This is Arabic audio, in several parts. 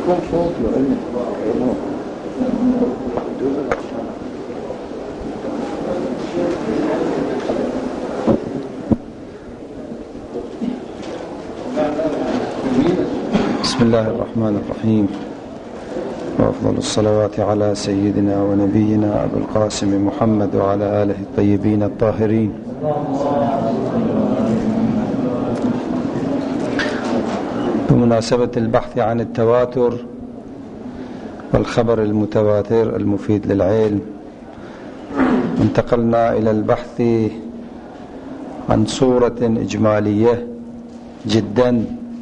يكون صوت وعلم. بسم الله الرحمن الرحيم، وأفضل الصلوات على سيدنا ونبينا أبو القاسم محمد وعلى آله الطيبين الطاهرين. بمناسبة البحث عن التواتر والخبر المتواتر المفيد للعلم، انتقلنا إلى البحث عن صورة إجمالية جدا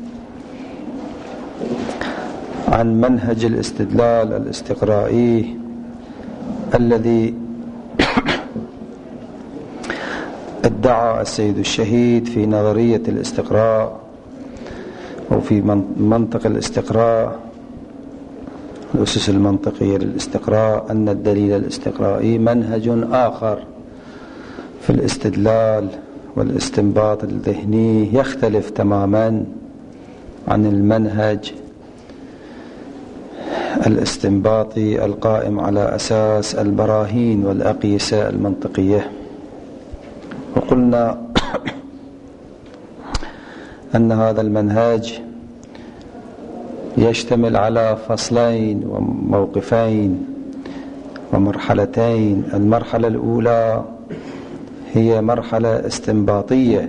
عن منهج الاستدلال الاستقرائي الذي ادعى السيد الشهيد في نظرية الاستقراء أو في منطق الاستقراء، الأسس المنطقية للاستقراء، أن الدليل الاستقرائي منهج آخر في الاستدلال والاستنباط الذهني يختلف تماما عن المنهج الاستنباطي القائم على أساس البراهين والأقيسة المنطقية. وقلنا أن هذا المنهج يشتمل على فصلين وموقفين ومرحلتين. المرحلة الأولى هي مرحلة استنباطية،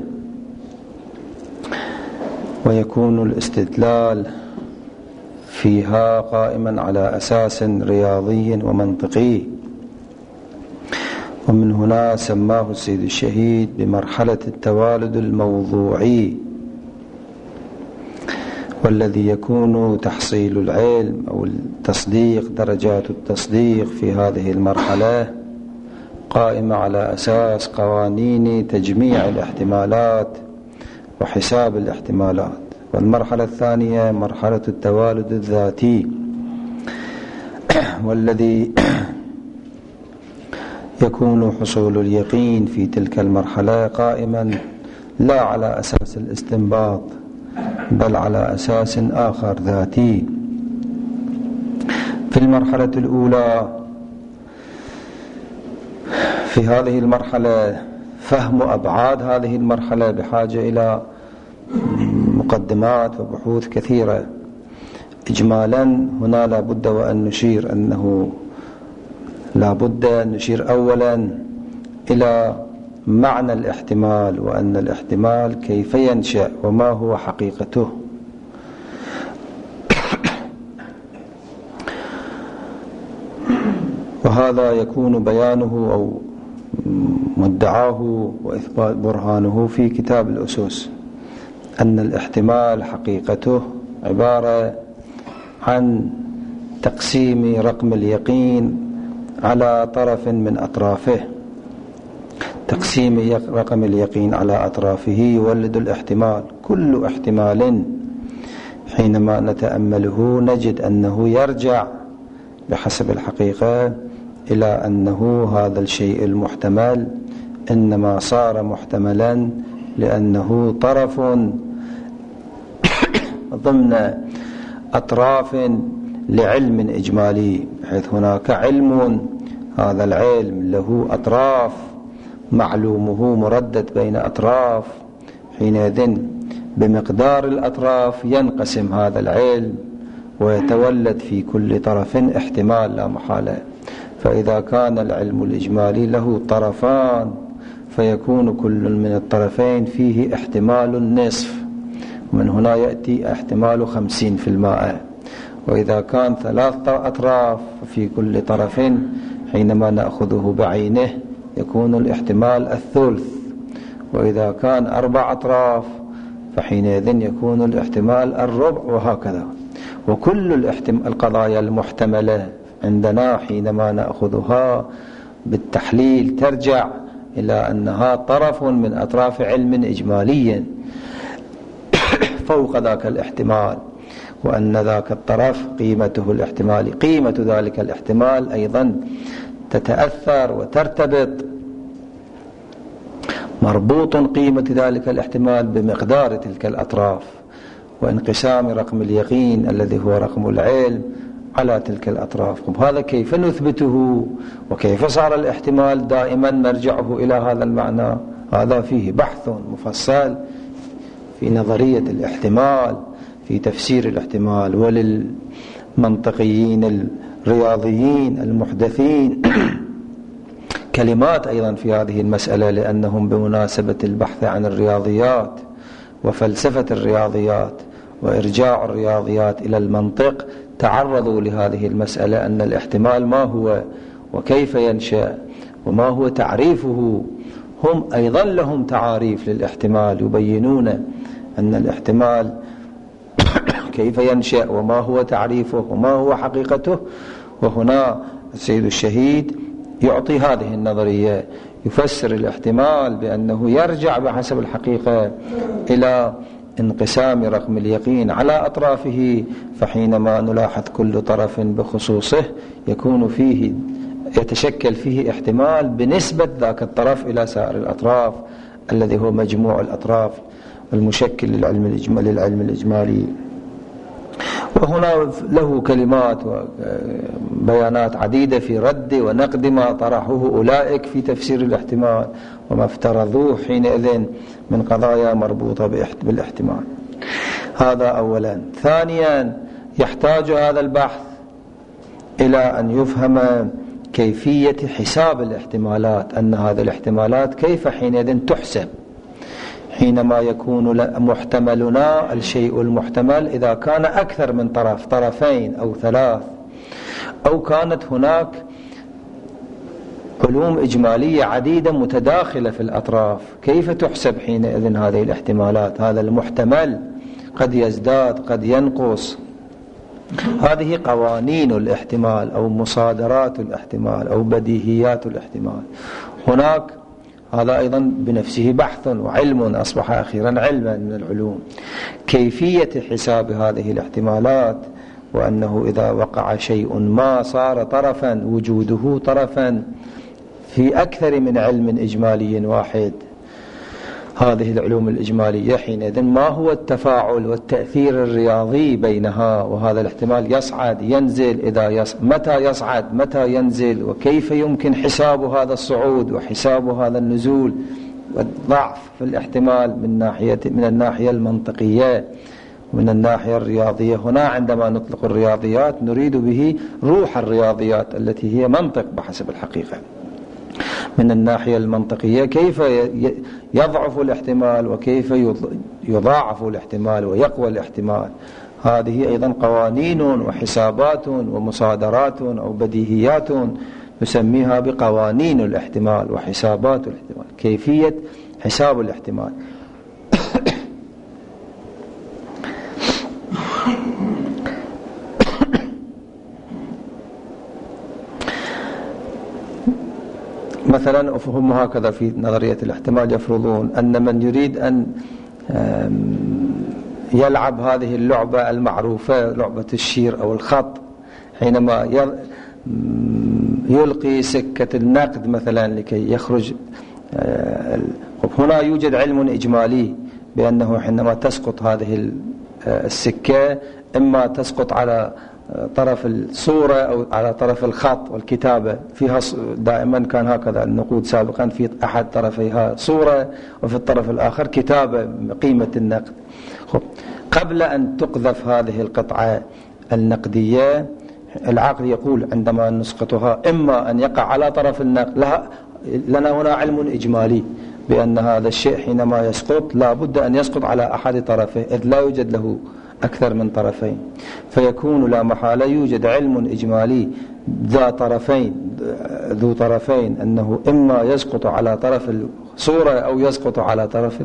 ويكون الاستدلال فيها قائما على أساس رياضي ومنطقي، ومن هنا سماه السيد الشهيد بمرحلة التوالد الموضوعي، والذي يكون تحصيل العلم أو التصديق، درجات التصديق في هذه المرحلة قائمة على أساس قوانين تجميع الاحتمالات وحساب الاحتمالات. والمرحلة الثانية مرحلة التوالد الذاتي، والذي يكون حصول اليقين في تلك المرحلة قائما لا على أساس الاستنباط بل على أساس آخر ذاتي. في المرحلة الأولى، في هذه المرحلة فهم أبعاد هذه المرحلة بحاجة إلى مقدمات وبحوث كثيرة. إجمالا هنا لا بد وأن نشير أنه لا بد أن نشير أولا إلى معنى الاحتمال، وأن الاحتمال كيف ينشأ وما هو حقيقته. وهذا يكون بيانه أو مدعاه وإثبات برهانه في كتاب الأسس، أن الاحتمال حقيقته عبارة عن تقسيم رقم اليقين على طرف من أطرافه. تقسيم رقم اليقين على أطرافه يولد الاحتمال. كل احتمال حينما نتأمله نجد أنه يرجع بحسب الحقيقة إلى أنه هذا الشيء المحتمل إنما صار محتملا لأنه طرف ضمن أطراف لعلم إجمالي، بحيث هناك علم، هذا العلم له أطراف، معلومه مردد بين أطراف، حينئذ بمقدار الأطراف ينقسم هذا العلم ويتولد في كل طرف احتمال لا محالة. فإذا كان العلم الإجمالي له طرفان فيكون كل من الطرفين فيه احتمال النصف، ومن هنا يأتي احتمال 50%. وإذا كان 3 أطراف في كل طرف حينما نأخذه بعينه يكون الاحتمال الثلث، وإذا كان 4 أطراف فحينئذ يكون الاحتمال الربع، وهكذا. وكل القضايا المحتملة عندنا حينما نأخذها بالتحليل ترجع إلى أنها طرف من أطراف علم إجمالي فوق ذاك الاحتمال، وأن ذاك الطرف قيمته الاحتمالي، قيمة ذلك الاحتمال أيضا تتأثر وترتبط، مربوط قيمة ذلك الاحتمال بمقدار تلك الأطراف. وانقسام رقم اليقين الذي هو رقم العلم على تلك الأطراف. هذا كيف نثبته؟ وكيف صار الاحتمال دائما مرجعه إلى هذا المعنى؟ هذا فيه بحث مفصل في نظرية الاحتمال، في تفسير الاحتمال. وللمنطقيين الرياضيين المحدثين كلمات أيضا في هذه المسألة، لأنهم بمناسبة البحث عن الرياضيات وفلسفة الرياضيات وإرجاع الرياضيات إلى المنطق تعرضوا لهذه المسألة، أن الاحتمال ما هو وكيف ينشأ وما هو تعريفه. هم أيضا لهم تعاريف للاحتمال، يبينون أن الاحتمال كيف ينشأ وما هو تعريفه وما هو حقيقته. وهنا السيد الشهيد يعطي هذه النظرية، يفسر الاحتمال بأنه يرجع بحسب الحقيقة إلى انقسام رقم اليقين على أطرافه، فحينما نلاحظ كل طرف بخصوصه يكون فيه يتشكل فيه احتمال بنسبة ذاك الطرف إلى سائر الأطراف الذي هو مجموع الأطراف المشكل للعلم الإجمالي. وهنا له كلمات وبيانات عديدة في رد ونقد ما طرحوه أولئك في تفسير الاحتمال وما افترضوه حينئذ من قضايا مربوطة بالاحتمال. هذا أولا. ثانيا، يحتاج هذا البحث إلى أن يفهم كيفية حساب الاحتمالات، أن هذه الاحتمالات كيف حينئذ تحسب حينما يكون محتملنا الشيء المحتمل إذا كان أكثر من طرف، طرفين أو ثلاث، أو كانت هناك علوم إجمالية عديدة متداخلة في الأطراف، كيف تحسب حينئذ هذه الاحتمالات؟ هذا المحتمل قد يزداد قد ينقص. هذه قوانين الاحتمال أو مصادرات الاحتمال أو بديهيات الاحتمال. هناك هذا أيضا بنفسه بحث وعلم، أصبح أخيرا علما من العلوم، كيفية حساب هذه الاحتمالات، وأنه إذا وقع شيء ما صار طرفا، وجوده طرفا في أكثر من علم إجمالي واحد. هذه العلوم الإجمالية حينئذ ما هو التفاعل والتأثير الرياضي بينها؟ وهذا الاحتمال يصعد ينزل، متى يصعد متى ينزل، وكيف يمكن حساب هذا الصعود وحساب هذا النزول، والضعف في الاحتمال من الناحية المنطقية ومن الناحية الرياضية. هنا عندما نطلق الرياضيات نريد به روح الرياضيات التي هي منطق بحسب الحقيقة. من الناحية المنطقية كيف يضعف الاحتمال وكيف يضاعف الاحتمال ويقوى الاحتمال. هذه أيضا قوانين وحسابات ومصادرات أو بديهيات نسميها بقوانين الاحتمال وحسابات الاحتمال، كيفية حساب الاحتمال. مثلا هم هكذا في نظرية الاحتمال يفرضون أن من يريد أن يلعب هذه اللعبة المعروفة، لعبة الشير أو الخط، حينما يلقي سكة النقد مثلا لكي يخرج، هنا يوجد علم إجمالي بأنه حينما تسقط هذه السكة إما تسقط على طرف الصورة أو على طرف الخط والكتابة، فيها دائما كان هكذا النقود سابقا، في أحد طرفيها صورة وفي الطرف الآخر كتابة قيمة النقد. قبل أن تقذف هذه القطعة النقدية العقل يقول عندما نسقطها إما أن يقع على طرف النقد، لنا هنا علم إجمالي بأن هذا الشيء حينما يسقط لا بد أن يسقط على أحد طرفه، إذ لا يوجد له أكثر من طرفين، فيكون لا محالة يوجد علم إجمالي ذو طرفين أنه إما يسقط على طرف الصورة أو يسقط على طرف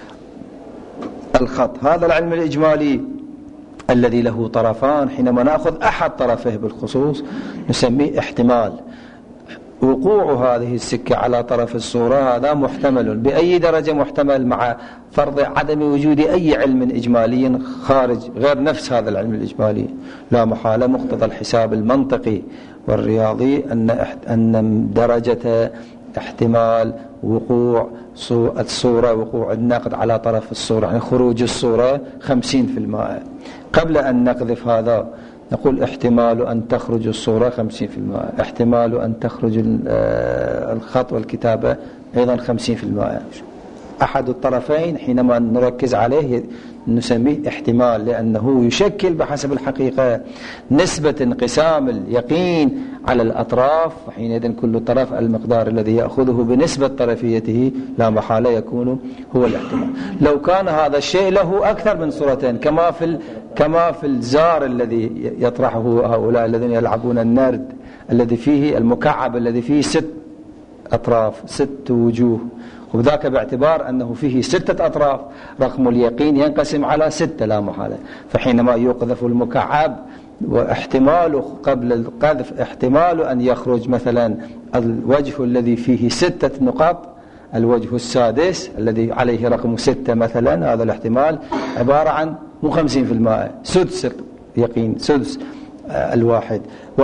الخط. هذا العلم الإجمالي الذي له طرفان حينما نأخذ أحد طرفه بالخصوص نسميه احتمال. وقوع هذه السكة على طرف الصورة هذا محتمل، بأي درجة محتمل مع فرض عدم وجود أي علم إجمالي خارج غير نفس هذا العلم الإجمالي. لا محالة مقتضى الحساب المنطقي والرياضي أن درجة احتمال وقوع الصورة، وقوع النقد على طرف الصورة، يعني خروج الصورة 50%. قبل أن نقذف هذا نقول احتمال أن تخرج الصورة 50%، احتمال أن تخرج الخط والكتابة أيضا 50%. أحد الطرفين حينما نركز عليه نسميه احتمال، لأنه يشكل بحسب الحقيقة نسبة انقسام اليقين على الأطراف، وحينئذ كل طرف المقدار الذي يأخذه بنسبة طرفيته لا محالة يكون هو الاحتمال. لو كان هذا الشيء له أكثر من صورتين كما في الزار الذي يطرحه هؤلاء الذين يلعبون النرد، الذي فيه المكعب الذي فيه 6 أطراف 6 وجوه، وذاك باعتبار أنه فيه 6 أطراف، رقم اليقين ينقسم على 6 لا محالة. فحينما يقذف المكعب واحتماله قبل القذف احتمال أن يخرج مثلا الوجه الذي فيه 6 نقاط، الوجه السادس الذي عليه رقم 6 مثلا، هذا الاحتمال عبارة عن مو 50%، سدس يقين، سدس الواحد،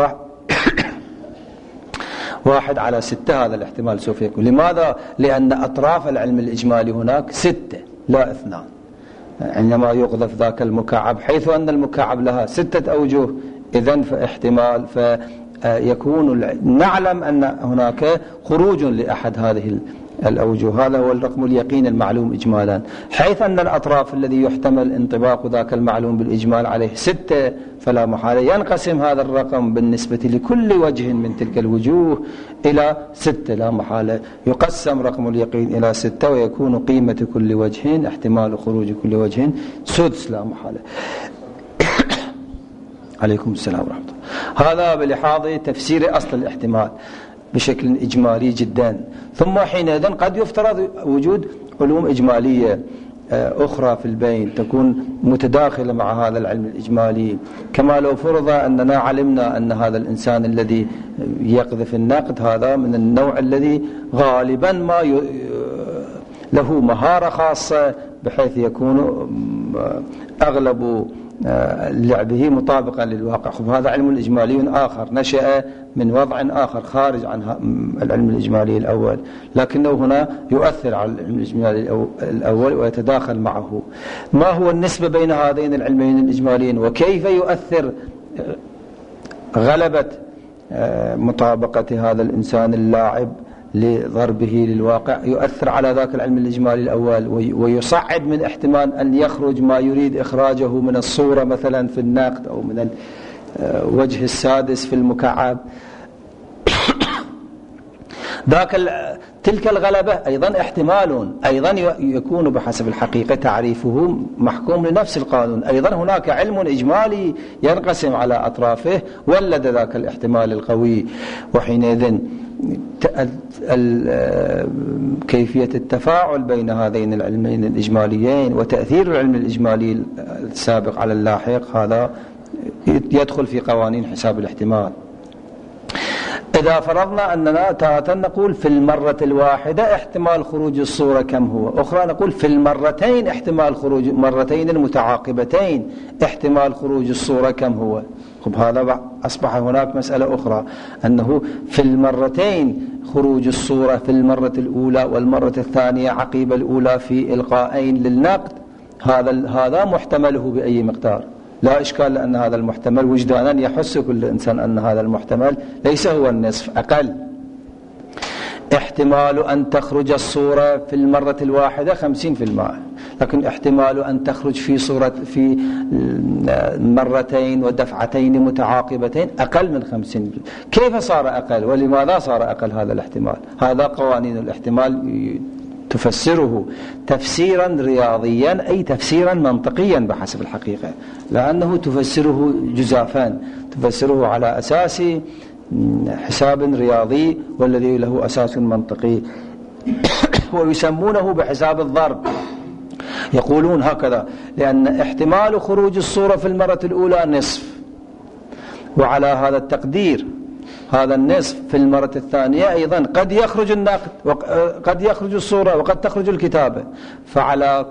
1 على 6 هذا الاحتمال سوف يكون. لماذا؟ لأن أطراف العلم الإجمالي هناك 6 لا 2. عندما يقذف ذاك المكعب حيث أن المكعب لها 6 أوجه، إذن فاحتمال فيكون نعلم أن هناك خروج لأحد هذه الأوجه، هذا هو الرقم اليقين المعلوم إجمالا، حيث أن الأطراف الذي يحتمل انطباق ذاك المعلوم بالإجمال عليه 6، فلا محالة ينقسم هذا الرقم بالنسبة لكل وجه من تلك الوجوه إلى 6 لا محالة، يقسم رقم اليقين إلى 6 ويكون قيمة كل وجه احتمال خروج كل وجه سدس لا محالة. عليكم السلام ورحمة الله. هذا بلحاظ تفسير أصل الاحتمال بشكل إجمالي جدا. ثم حينئذ قد يفترض وجود علوم إجمالية أخرى في البين تكون متداخلة مع هذا العلم الإجمالي، كما لو فرض أننا علمنا أن هذا الإنسان الذي يقذف النقد هذا من النوع الذي غالبا ما له مهارة خاصة بحيث يكون أغلب لعبه مطابقا للواقع. هذا علم إجمالي آخر نشأ من وضع آخر خارج عن العلم الإجمالي الأول، لكنه هنا يؤثر على العلم الإجمالي الأول ويتداخل معه. ما هو النسبة بين هذين العلمين الإجماليين، وكيف يؤثر غلبة مطابقة هذا الإنسان اللاعب لضربه للواقع يؤثر على ذاك العلم الإجمالي الأول، ويصعد من احتمال أن يخرج ما يريد إخراجه من الصورة مثلا في النقد أو من الوجه السادس في المكعب. تلك الغلبة أيضا احتمال أيضا يكون بحسب الحقيقة تعريفه محكوم لنفس القانون. أيضا هناك علم إجمالي ينقسم على أطرافه ولد ذاك الاحتمال القوي، وحينئذ كيفية التفاعل بين هذين العلمين الإجماليين وتأثير العلم الإجمالي السابق على اللاحق هذا يدخل في قوانين حساب الاحتمال. إذا فرضنا أننا تارة نقول في المرة الواحدة احتمال خروج الصورة كم هو، أخرى نقول في المرتين احتمال خروج مرتين المتعاقبتين احتمال خروج الصورة كم هو. هذا أصبح هناك مسألة أخرى، أنه في المرتين خروج الصورة في المرة الأولى والمرة الثانية عقيب الأولى في إلقائين للنقد، هذا محتمله بأي مقدار لا إشكال، لأن هذا المحتمل وجدانا يحس كل إنسان أن هذا المحتمل ليس هو النصف، أقل. احتمال أن تخرج الصورة في المرة الواحدة 50%، لكن احتمال أن تخرج في مرتين ودفعتين متعاقبتين أقل من 50%. كيف صار أقل ولماذا صار أقل هذا الاحتمال؟ هذا قوانين الاحتمال تفسره تفسيرا رياضيا أي تفسيرا منطقيا بحسب الحقيقة، لأنه تفسره جزافا، تفسره على أساس حساب رياضي والذي له أساس منطقي، ويسمونه بحساب الضرب. يقولون هكذا لأن احتمال خروج الصورة في المرة الأولى نصف، وعلى هذا التقدير هذا النصف في المرة الثانية أيضا قد يخرج النقد وقد يخرج الصورة وقد تخرج الكتابة، فعلى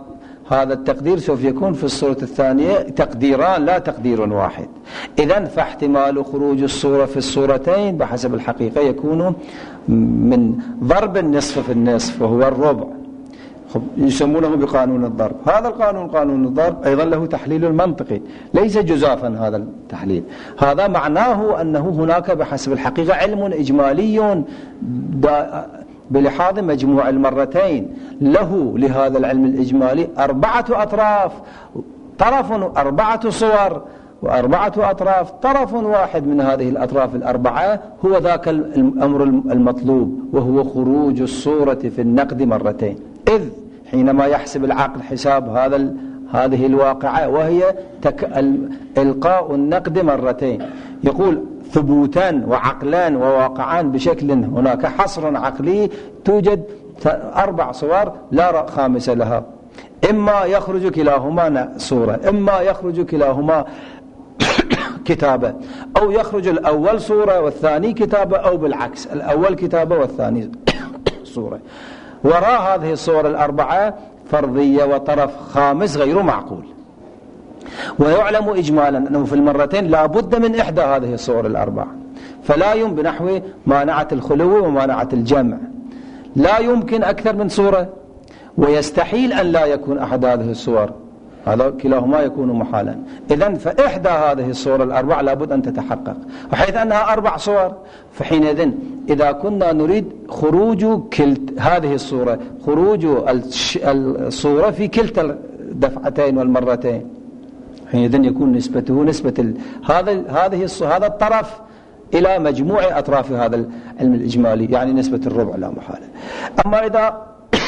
هذا التقدير سوف يكون في الصورة الثانية تقديران لا تقدير واحد. إذن فاحتمال خروج الصورة في الصورتين بحسب الحقيقة يكون من ضرب النصف في النصف وهو الربع، يسمونه بقانون الضرب. هذا القانون قانون الضرب أيضا له تحليل المنطقي، ليس جزافا هذا التحليل. هذا معناه أنه هناك بحسب الحقيقة علم إجمالي بلحاظ مجموع المرتين، له لهذا العلم الإجمالي 4 أطراف، طرف 4 صور و4 أطراف، طرف واحد من هذه الأطراف الأربعة هو ذاك الأمر المطلوب، وهو خروج الصورة في النقد مرتين. إذ حينما يحسب العقل حساب هذه الواقعة وهي إلقاء النقد مرتين، يقول ثبوتان وعقلان وواقعان بشكل، هناك حصر عقلي، توجد 4 صور لا خامسة لها، إما يخرج كلاهما صورة، إما يخرج كلاهما كتابة، أو يخرج الأول صورة والثاني كتابة، أو بالعكس الأول كتابة والثاني صورة. وراء هذه الصور الأربعة فرضية وطرف خامس غير معقول. ويعلم إجمالا أنه في المرتين لا بد من إحدى هذه الصور الأربعة، فلا يمكن بنحو مانعة الخلو ومانعة الجمع، لا يمكن أكثر من صورة، ويستحيل أن لا يكون أحد هذه الصور، هذا كلاهما يكون محالا. إذن فإحدى هذه الصور الأربع لابد أن تتحقق، وحيث أنها 4 صور، فحينئذ إذا كنا نريد خروج هذه الصورة، خروج الصورة في كلتا الدفعتين والمرتين، حينئذ يكون نسبته نسبة هذا الطرف إلى مجموع أطراف هذا العلم الإجمالي، يعني نسبة الربع لا محالة. أما إذا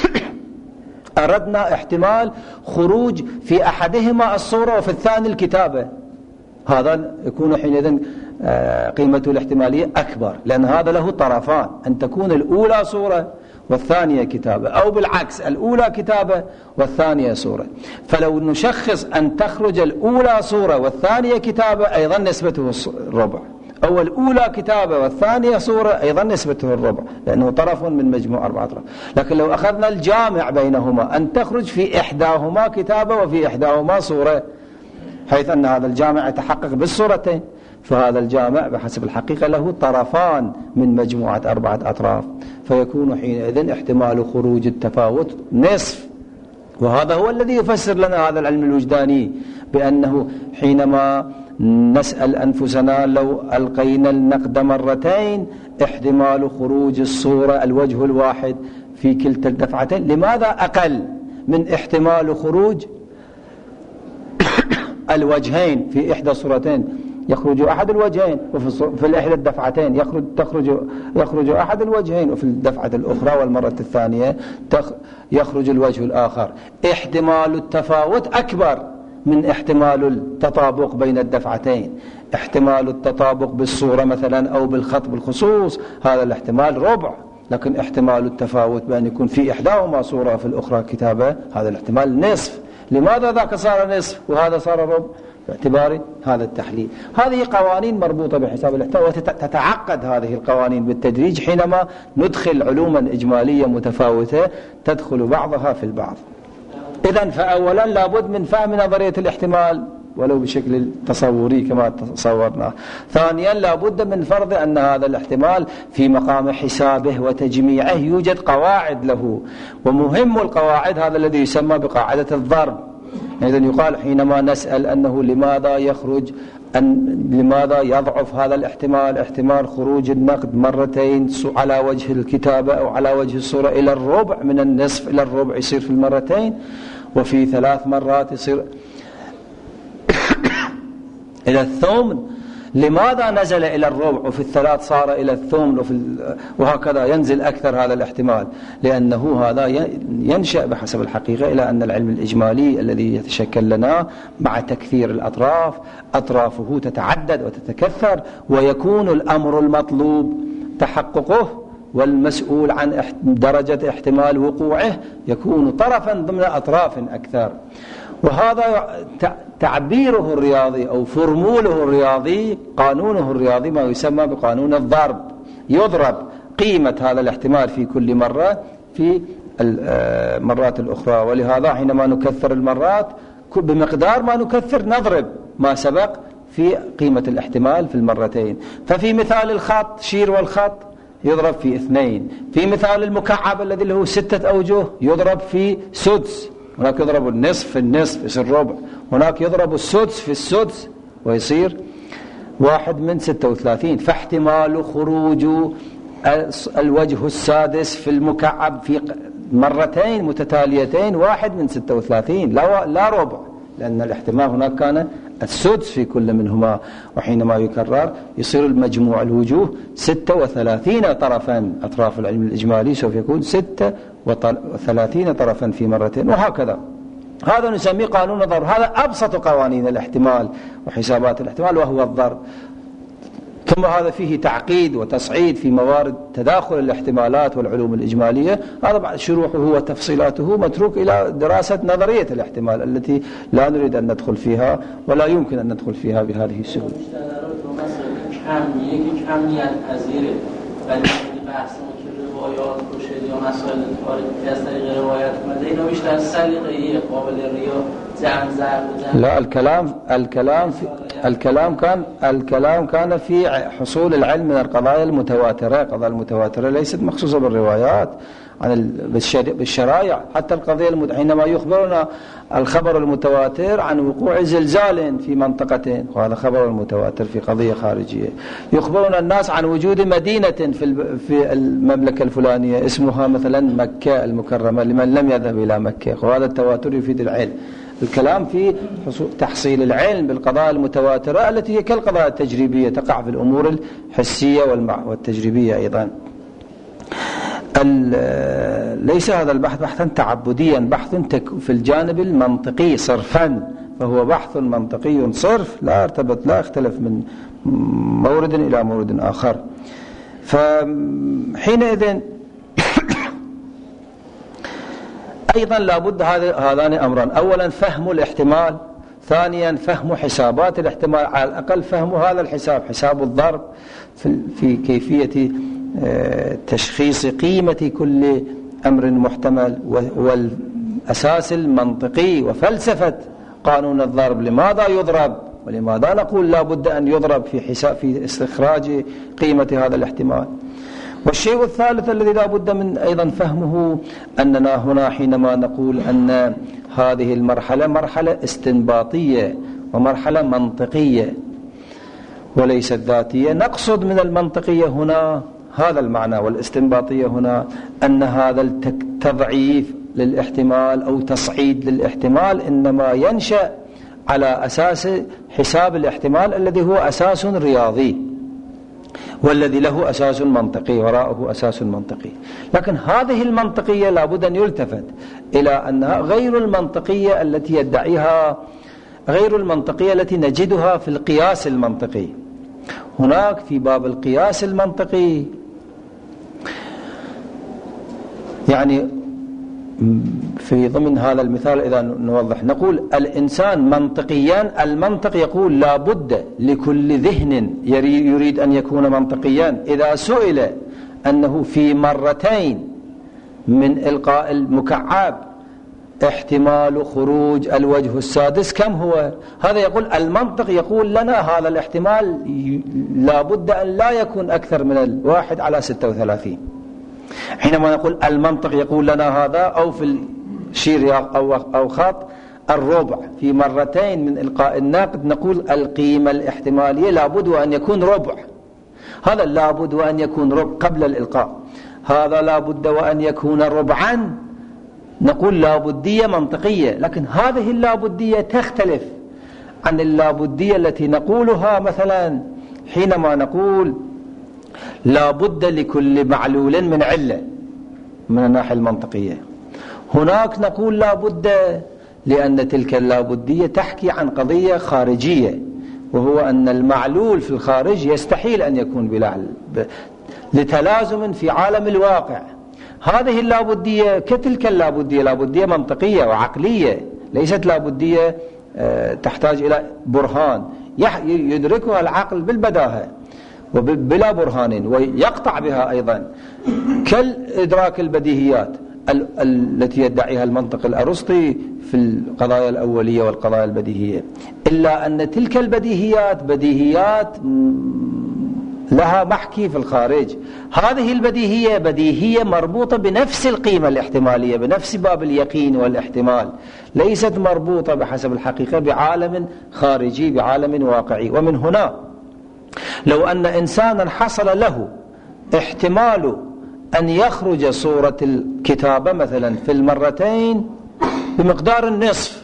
أردنا احتمال خروج في أحدهما الصورة وفي الثاني الكتابة، هذا يكون حينئذ قيمته الاحتمالية أكبر، لأن هذا له طرفان، أن تكون الأولى صورة والثانية كتابة، أو بالعكس الأولى كتابة والثانية صورة. فلو نشخص أن تخرج الأولى صورة والثانية كتابة أيضا نسبته الربع، أو الأولى كتابة والثانية صورة أيضا نسبته الربع، لأنه طرف من مجموع 4 أطراف. لكن لو أخذنا الجامع بينهما، أن تخرج في إحداهما كتابة وفي إحداهما صورة، حيث أن هذا الجامع يتحقق بالصورتين، فهذا الجامع بحسب الحقيقة له طرفان من مجموعة 4 أطراف، فيكون حينئذ احتمال خروج التفاوت نصف. وهذا هو الذي يفسر لنا هذا العلم الوجداني بأنه حينما نسأل أنفسنا لو ألقينا النقد مرتين احتمال خروج الصورة الوجه الواحد في كلتا الدفعتين لماذا أقل من احتمال خروج الوجهين في إحدى الصورتين؟ يخرج أحد الوجهين، وفي إحدى الدفعتين يخرج أحد الوجهين، وفي الدفعة الأخرى والمرة الثانية يخرج الوجه الآخر. احتمال التفاوت أكبر من احتمال التطابق بين الدفعتين. احتمال التطابق بالصورة مثلا أو بالخط بالخصوص هذا الاحتمال ربع، لكن احتمال التفاوت بأن يكون في إحداهما صورة وفي الأخرى كتابة هذا الاحتمال نصف. لماذا ذاك صار نصف وهذا صار ربع؟ باعتبار هذا التحليل. هذه قوانين مربوطة بحساب الاحتمال، وتتعقد هذه القوانين بالتدريج حينما ندخل علوما إجمالية متفاوتة تدخل بعضها في البعض. إذن فأولا لابد من فهم نظرية الاحتمال ولو بشكل تصوري كما تصورناه. ثانيا لابد من فرض أن هذا الاحتمال في مقام حسابه وتجميعه يوجد قواعد له، ومهم القواعد هذا الذي يسمى بقاعدة الضرب. إذن يقال حينما نسأل أنه لماذا يضعف هذا الاحتمال، احتمال خروج النقد مرتين على وجه الكتابة أو على وجه الصورة إلى الربع، من النصف إلى الربع يصير في المرتين، وفي 3 مرات يصير إلى الثمن. لماذا نزل إلى الربع وفي 3 صار إلى الثمن وهكذا ينزل أكثر هذا الاحتمال؟ لأنه هذا ينشأ بحسب الحقيقة إلى أن العلم الإجمالي الذي يتشكل لنا مع تكثير الأطراف أطرافه تتعدد وتتكثر، ويكون الأمر المطلوب تحققه والمسؤول عن درجة احتمال وقوعه يكون طرفا ضمن أطراف أكثر. وهذا تعبيره الرياضي أو فرموله الرياضي، قانونه الرياضي ما يسمى بقانون الضرب. يضرب قيمة هذا الاحتمال في كل مرة في المرات الأخرى. ولهذا حينما نكثر المرات بمقدار ما نكثر نضرب ما سبق في قيمة الاحتمال في المرتين. ففي مثال الخط شير والخط يضرب في 2. في مثال المكعب الذي له 6 أوجه يضرب في سدس. هناك يضرب النصف في النصف يصير ربع. هناك يضرب السدس في السدس ويصير 1/36. فاحتمال خروج الوجه السادس في المكعب في مرتين متتاليتين 1/36 لا ربع، لأن الاحتمال هناك كان السدس في كل منهما. وحينما يكرر يصير المجموع الوجوه 36 طرفا. أطراف العلم الإجمالي سوف يكون 36 طرفا في مرتين، وهكذا. هذا نسميه قانون الضرب. هذا أبسط قوانين الاحتمال وحسابات الاحتمال وهو الضرب. ثم هذا فيه تعقيد وتصعيد في موارد تداخل الاحتمالات والعلوم الإجمالية. هذا بعد شروحه وتفصيلاته متروك إلى دراسة نظرية الاحتمال التي لا نريد أن ندخل فيها ولا يمكن أن ندخل فيها بهذه السهولة. لا، الكلام كان في حصول العلم من القضايا المتواترة. القضايا المتواترة ليست مخصوصة بالروايات بالشرائع. حتى القضية حينما يخبرنا الخبر المتواتر عن وقوع زلزال في منطقة، وهذا خبر المتواتر في قضية خارجية. يخبرنا الناس عن وجود مدينة في المملكة الفلانية اسمها مثلا مكة المكرمة لمن لم يذهب إلى مكة، وهذا التواتر يفيد العلم. الكلام في تحصيل العلم بالقضايا المتواترة التي هي كالقضايا التجريبية تقع في الأمور الحسية والتجريبية أيضا. ليس هذا البحث بحثا تعبديا، بحث في الجانب المنطقي صرفا، فهو بحث منطقي صرف لا يختلف من مورد إلى مورد آخر. فحينئذ أيضا لابد هذان أمران: أولا فهم الاحتمال، ثانيا فهم حسابات الاحتمال، على الأقل فهم هذا الحساب، حساب الضرب في كيفية تشخيص قيمة كل أمر محتمل، والأساس المنطقي وفلسفة قانون الضرب. لماذا يضرب ولماذا نقول لا بد أن يضرب في استخراج قيمة هذا الاحتمال. والشيء الثالث الذي لا بد من أيضا فهمه أننا هنا حينما نقول أن هذه المرحلة مرحلة استنباطية ومرحلة منطقية وليست ذاتية، نقصد من المنطقية هنا هذا المعنى، والاستنباطية هنا أن هذا التضعيف للاحتمال أو تصعيد للاحتمال إنما ينشأ على أساس حساب الاحتمال الذي هو أساس رياضي، والذي له أساس منطقي، وراءه أساس منطقي. لكن هذه المنطقية لابد أن يلتفت إلى أنها غير المنطقية التي يدعيها، غير المنطقية التي نجدها في القياس المنطقي. هناك في باب القياس المنطقي يعني في ضمن هذا المثال إذا نوضح نقول الإنسان منطقيا، المنطق يقول لا بد لكل ذهن يريد أن يكون منطقيا إذا سئل أنه في مرتين من إلقاء المكعب احتمال خروج الوجه السادس كم هو، هذا يقول المنطق يقول لنا هذا الاحتمال لا بد أن لا يكون أكثر من 1/36. حينما نقول المنطق يقول لنا هذا، أو في الشير أو خط الربع في مرتين من إلقاء الناقد، نقول القيمة الاحتمالية لابد أن يكون ربع. هذا لابد أن يكون ربع قبل الإلقاء، هذا لابد وأن يكون ربعا، نقول لابدية منطقية. لكن هذه اللابدية تختلف عن اللابدية التي نقولها مثلا حينما نقول لا بد لكل معلول من علة من الناحية المنطقية. هناك نقول لا بد لأن تلك اللابدية تحكي عن قضية خارجية، وهو أن المعلول في الخارج يستحيل أن يكون بلا لتلازم في عالم الواقع. هذه اللابدية كتلك اللابدية لابدية منطقية وعقلية، ليست لابدية تحتاج إلى برهان يدركها العقل بالبداهة وبلا برهان ويقطع بها أيضا، كالإدراك البديهيات. التي يدعيها المنطق الأرسطي في القضايا الأولية والقضايا البديهية، إلا أن تلك البديهيات بديهيات لها محكي في الخارج. هذه البديهية بديهية مربوطة بنفس القيمة الاحتمالية، بنفس باب اليقين والاحتمال، ليست مربوطة بحسب الحقيقة بعالم خارجي، بعالم واقعي. ومن هنا لو أن إنسانا حصل له احتمال أن يخرج صورة الكتابة مثلا في المرتين بمقدار النصف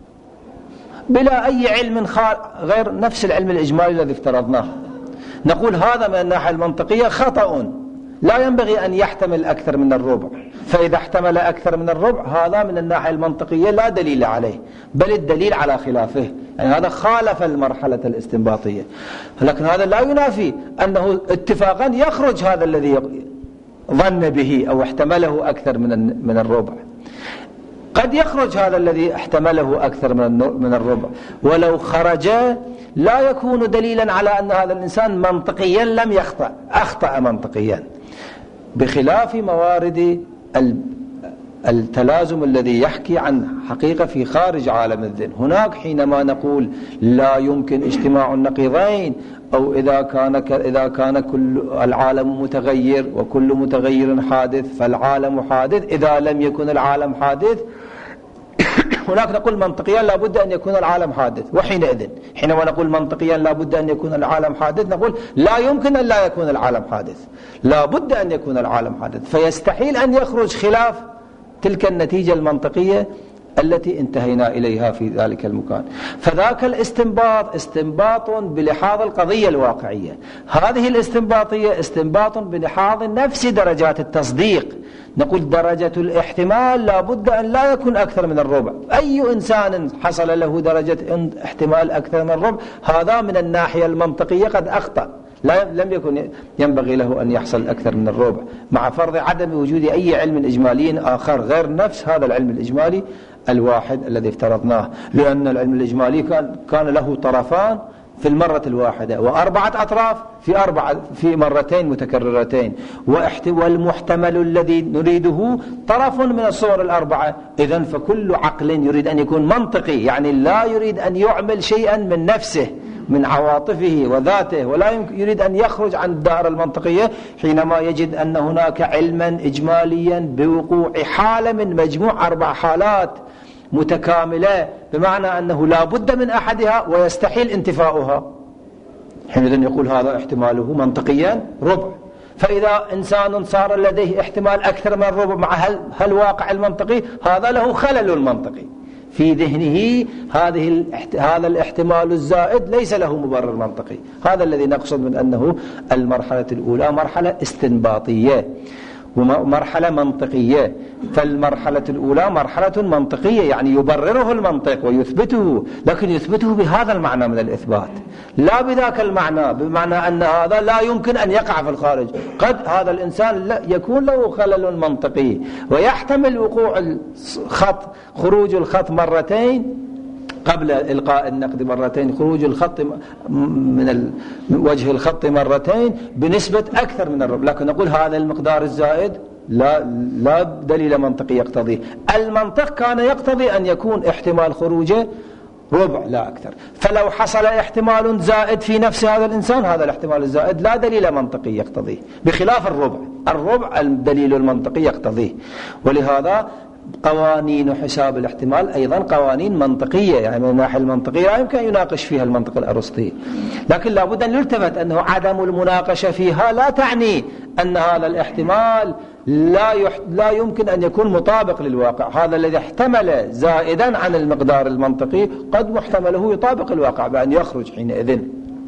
بلا أي علم غير نفس العلم الإجمالي الذي افترضناه، نقول هذا من الناحية المنطقية خطأ، لا ينبغي أن يحتمل أكثر من الربع. فإذا احتمل أكثر من الربع هذا من الناحية المنطقية لا دليل عليه، بل الدليل على خلافه، يعني هذا خالف المرحلة الاستنباطية. لكن هذا لا ينافي أنه اتفاقا يخرج هذا الذي ظن به أو احتمله أكثر من الربع، قد يخرج هذا الذي احتمله أكثر من الربع، ولو خرج لا يكون دليلا على أن هذا الإنسان منطقيا لم يخطأ، أخطأ منطقيا، بخلاف موارد التلازم الذي يحكي عن حقيقة في خارج عالم الذهن. هناك حينما نقول لا يمكن اجتماع النقيضين، أو إذا كان كل العالم متغير وكل متغير حادث فالعالم حادث، إذا لم يكن العالم حادث هناك نقول منطقيا لا بد أن يكون العالم حادث. وحينئذ حينما نقول منطقيا لا بد أن يكون العالم حادث نقول لا يمكن أن لا يكون العالم حادث، لا بد أن يكون العالم حادث، فيستحيل أن يخرج خلاف تلك النتيجة المنطقية التي انتهينا إليها في ذلك المكان. فذاك الاستنباط استنباط بلحاظ القضية الواقعية، هذه الاستنباطية استنباط بلحاظ نفس درجات التصديق. نقول درجة الاحتمال لا بد أن لا يكون أكثر من الربع، أي إنسان حصل له درجة احتمال أكثر من الربع هذا من الناحية المنطقية قد أخطأ، لم يكن ينبغي له أن يحصل أكثر من الربع، مع فرض عدم وجود أي علم إجمالي آخر غير نفس هذا العلم الإجمالي الواحد الذي افترضناه، لأن العلم الإجمالي كان له طرفان في المرة الواحدة وأربعة أطراف في مرتين متكررتين، والمحتمل الذي نريده طرف من الصور الأربعة. إذن فكل عقل يريد أن يكون منطقي، يعني لا يريد أن يعمل شيئا من نفسه من عواطفه وذاته، ولا يريد أن يخرج عن الدائرة المنطقية حينما يجد أن هناك علما إجماليا بوقوع حالة من مجموع 4 حالات متكاملة، بمعنى أنه لا بد من أحدها ويستحيل انتفاؤها، حينئذ يقول هذا احتماله منطقيا ربع. فإذا إنسان صار لديه احتمال أكثر من الربع مع هالواقع المنطقي، هذا له خلل منطقي في ذهنه، هذا الاحتمال الزائد ليس له مبرر منطقي. هذا الذي نقصد من أنه المرحلة الأولى مرحلة استنباطية ومرحلة منطقية. فالمرحلة الأولى مرحلة منطقية، يعني يبرره المنطق ويثبته، لكن يثبته بهذا المعنى من الإثبات، لا بذاك المعنى، بمعنى أن هذا لا يمكن أن يقع في الخارج. قد هذا الإنسان يكون له خلل منطقي ويحتمل وقوع خروج الخط مرتين قبل إلقاء النقد مرتين، خروج الخط من وجه الخط مرتين بنسبة أكثر من الربع، لكن نقول هذا المقدار الزائد لا دليل منطقي يقتضيه. المنطق كان يقتضي أن يكون احتمال خروجه ربع لا أكثر، فلو حصل احتمال زائد في نفس هذا الإنسان، هذا الاحتمال الزائد لا دليل منطقي يقتضيه، بخلاف الربع الدليل المنطقي يقتضيه. ولهذا قوانين حساب الاحتمال أيضا قوانين منطقية، يعني من الناحية المنطقية لا يمكن أن يناقش فيها المنطق الأرسطي، لكن لابد أن يلتفت أنه عدم المناقشة فيها لا تعني أن هذا الاحتمال لا يمكن أن يكون مطابق للواقع. هذا الذي احتمل زائدا عن المقدار المنطقي قد محتمله يطابق الواقع، بأن يخرج حينئذ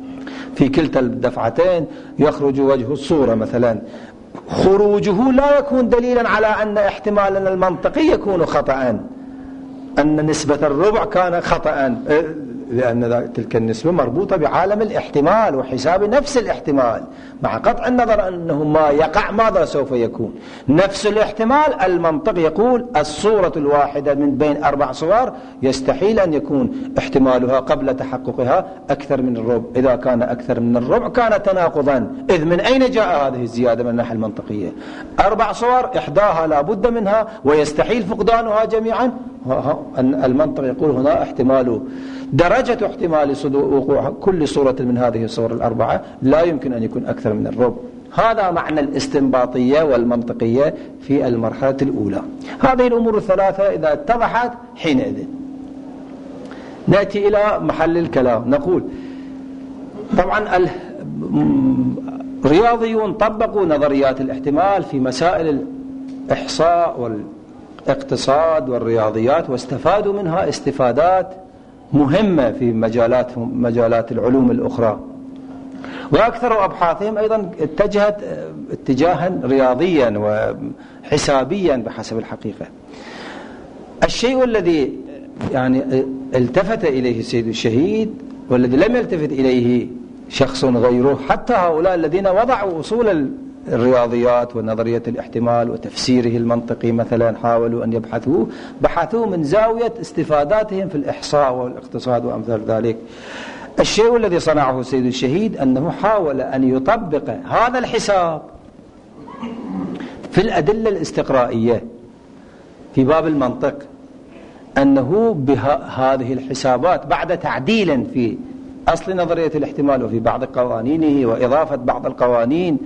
في كلتا الدفعتين يخرج وجه الصورة مثلا، خروجه لا يكون دليلا على أن احتمالنا المنطقي يكون خطأ، أن نسبة الربع كان خطأ، لأن تلك النسبة مربوطة بعالم الاحتمال وحساب نفس الاحتمال، مع قطع النظر أنه ما يقع ماذا سوف يكون نفس الاحتمال. المنطق يقول الصورة الواحدة من بين 4 صور يستحيل أن يكون احتمالها قبل تحققها أكثر من الربع. إذا كان أكثر من الربع كان تناقضا، إذ من أين جاء هذه الزيادة من الناحية المنطقية؟ 4 صور إحداها لا بد منها ويستحيل فقدانها جميعا. المنطق يقول هنا احتمال درجة احتمال وقوع كل صورة من هذه الصور ال4 لا يمكن أن يكون أكثر من الربع. هذا معنى الاستنباطية والمنطقية في المرحلة الأولى. هذه الأمور الثلاثة إذا اتضحت حينئذ نأتي إلى محل الكلام. نقول طبعا الرياضيون طبقوا نظريات الاحتمال في مسائل الإحصاء والاقتصاد والرياضيات، واستفادوا منها استفادات مهمة في مجالات العلوم الأخرى، وأكثر أبحاثهم أيضا اتجهت اتجاها رياضيا وحسابيا بحسب الحقيقة. الشيء الذي يعني التفت إليه السيد الشهيد والذي لم يلتفت إليه شخص غيره، حتى هؤلاء الذين وضعوا أصول الرياضيات ونظرية الاحتمال وتفسيره المنطقي مثلا حاولوا أن بحثوا من زاوية استفاداتهم في الإحصاء والاقتصاد وأمثال ذلك. الشيء الذي صنعه السيد الشهيد أنه حاول أن يطبق هذا الحساب في الأدلة الاستقرائية في باب المنطق، أنه بهذه الحسابات بعد تعديل في أصل نظرية الاحتمال وفي بعض قوانينه وإضافة بعض القوانين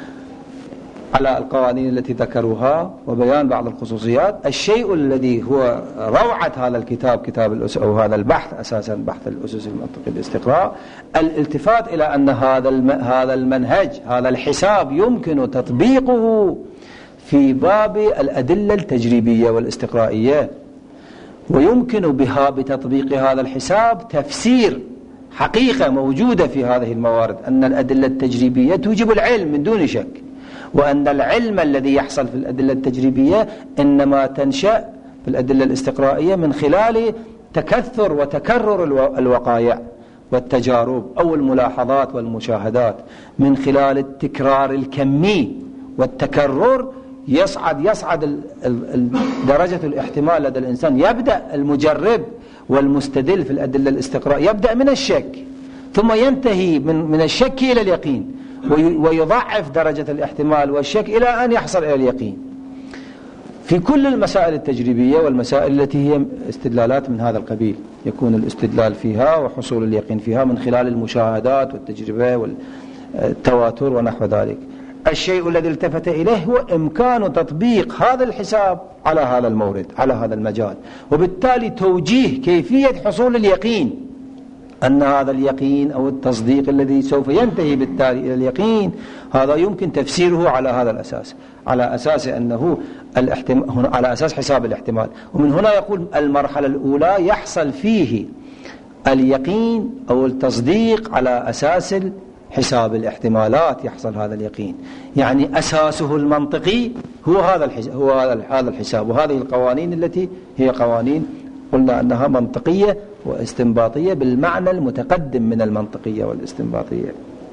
على القوانين التي ذكروها وبيان بعض الخصوصيات. الشيء الذي هو روعة هذا الكتاب، كتاب الأسس أو هذا البحث أساسا بحث الأسس المنطقي الاستقراء، الالتفات إلى أن هذا المنهج هذا الحساب يمكن تطبيقه في باب الأدلة التجريبية والاستقرائية، ويمكن بها بتطبيق هذا الحساب تفسير حقيقة موجودة في هذه الموارد، أن الأدلة التجريبية توجب العلم من دون شك، وأن العلم الذي يحصل في الأدلة التجريبية إنما تنشأ في الأدلة الاستقرائية من خلال تكثر وتكرر الوقائع والتجارب أو الملاحظات والمشاهدات، من خلال التكرار الكمي والتكرر يصعد درجة الاحتمال لدى الإنسان. يبدأ المجرب والمستدل في الأدلة الاستقرائية يبدأ من الشك ثم ينتهي من الشك إلى اليقين، ويضاعف درجة الاحتمال والشك إلى أن يحصل إلى اليقين في كل المسائل التجريبية والمسائل التي هي استدلالات من هذا القبيل. يكون الاستدلال فيها وحصول اليقين فيها من خلال المشاهدات والتجربة والتواتر ونحو ذلك. الشيء الذي التفت إليه هو إمكان تطبيق هذا الحساب على هذا المورد على هذا المجال، وبالتالي توجيه كيفية حصول اليقين، أن هذا اليقين أو التصديق الذي سوف ينتهي بالتالي إلى اليقين هذا يمكن تفسيره على هذا الأساس، على أساس أنه على أساس حساب الاحتمال. ومن هنا يقول المرحلة الأولى يحصل فيه اليقين أو التصديق على أساس حساب الاحتمالات، يحصل هذا اليقين، يعني أساسه المنطقي هو هذا الحساب وهذه القوانين التي هي قوانين قلنا أنها منطقية واستنباطية بالمعنى المتقدم من المنطقية والاستنباطية.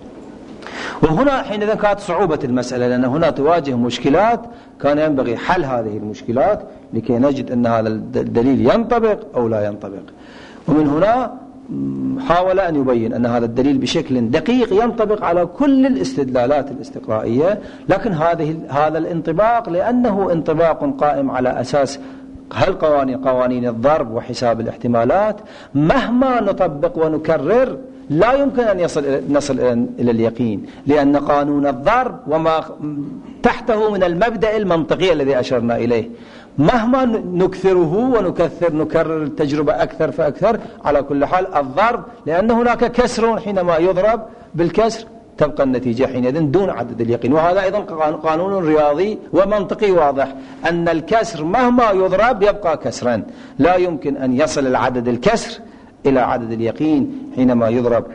وهنا حينئذ كانت صعوبة المسألة، لأن هنا تواجه مشكلات كان ينبغي حل هذه المشكلات لكي نجد أن هذا الدليل ينطبق أو لا ينطبق. ومن هنا حاول أن يبين أن هذا الدليل بشكل دقيق ينطبق على كل الاستدلالات الاستقرائية، لكن هذا الانطباق لأنه انطباق قائم على أساس قوانين الضرب وحساب الاحتمالات، مهما نطبق ونكرر لا يمكن أن نصل إلى اليقين، لأن قانون الضرب وما تحته من المبدأ المنطقي الذي أشرنا إليه مهما نكثره نكرر التجربة أكثر فأكثر، على كل حال الضرب لأن هناك كسر حينما يضرب بالكسر تبقى النتيجة حينئذ دون عدد اليقين. وهذا أيضا قانون رياضي ومنطقي واضح، أن الكسر مهما يضرب يبقى كسرا، لا يمكن أن يصل العدد الكسر إلى عدد اليقين حينما يضرب.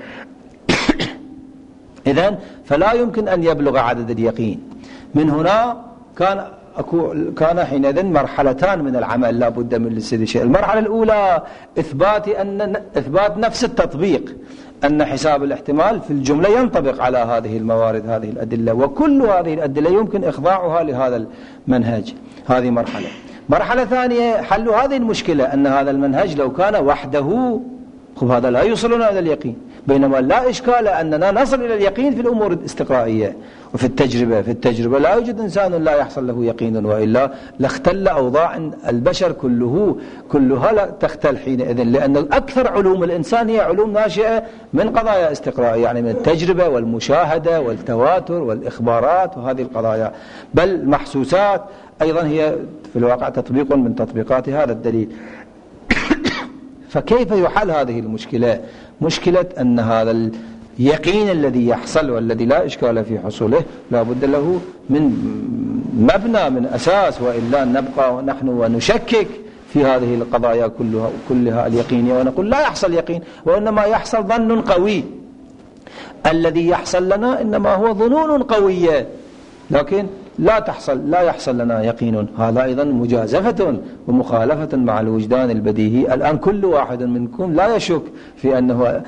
إذن فلا يمكن أن يبلغ عدد اليقين. من هنا كان كان حينئذ مرحلتان من العمل لا بد من سيد الشهيد. المرحلة الأولى إثبات نفس التطبيق، أن حساب الاحتمال في الجملة ينطبق على هذه الموارد هذه الأدلة، وكل هذه الأدلة يمكن إخضاعها لهذا المنهج. هذه مرحلة ثانية حل هذه المشكلة، أن هذا المنهج لو كان وحده هذا لا يوصلنا إلى اليقين، بينما لا إشكال أننا نصل إلى اليقين في الأمور الاستقرائية وفي التجربة. في التجربة لا يوجد إنسان لا يحصل له يقين، وإلا لاختل أوضاع البشر كلها لا تختل حينئذ، لأن أكثر علوم الإنسان هي علوم ناشئة من قضايا استقرائية، يعني من التجربة والمشاهدة والتواتر والإخبارات وهذه القضايا، بل المحسوسات أيضا هي في الواقع تطبيق من تطبيقات هذا الدليل. فكيف يحل هذه المشكلة؟ مشكلة أن هذا اليقين الذي يحصل والذي لا إشكال في حصوله لا بد له من مبنى، من أساس، وإلا نبقى نحن ونشكك في هذه القضايا كلها اليقينية ونقول لا يحصل يقين، وإنما يحصل ظن قوي. الذي يحصل لنا إنما هو ظنون قوية، لكن لا يحصل لنا يقين. هذا أيضا مجازفة ومخالفة مع الوجدان البديهي. الآن كل واحد منكم لا يشك في أننا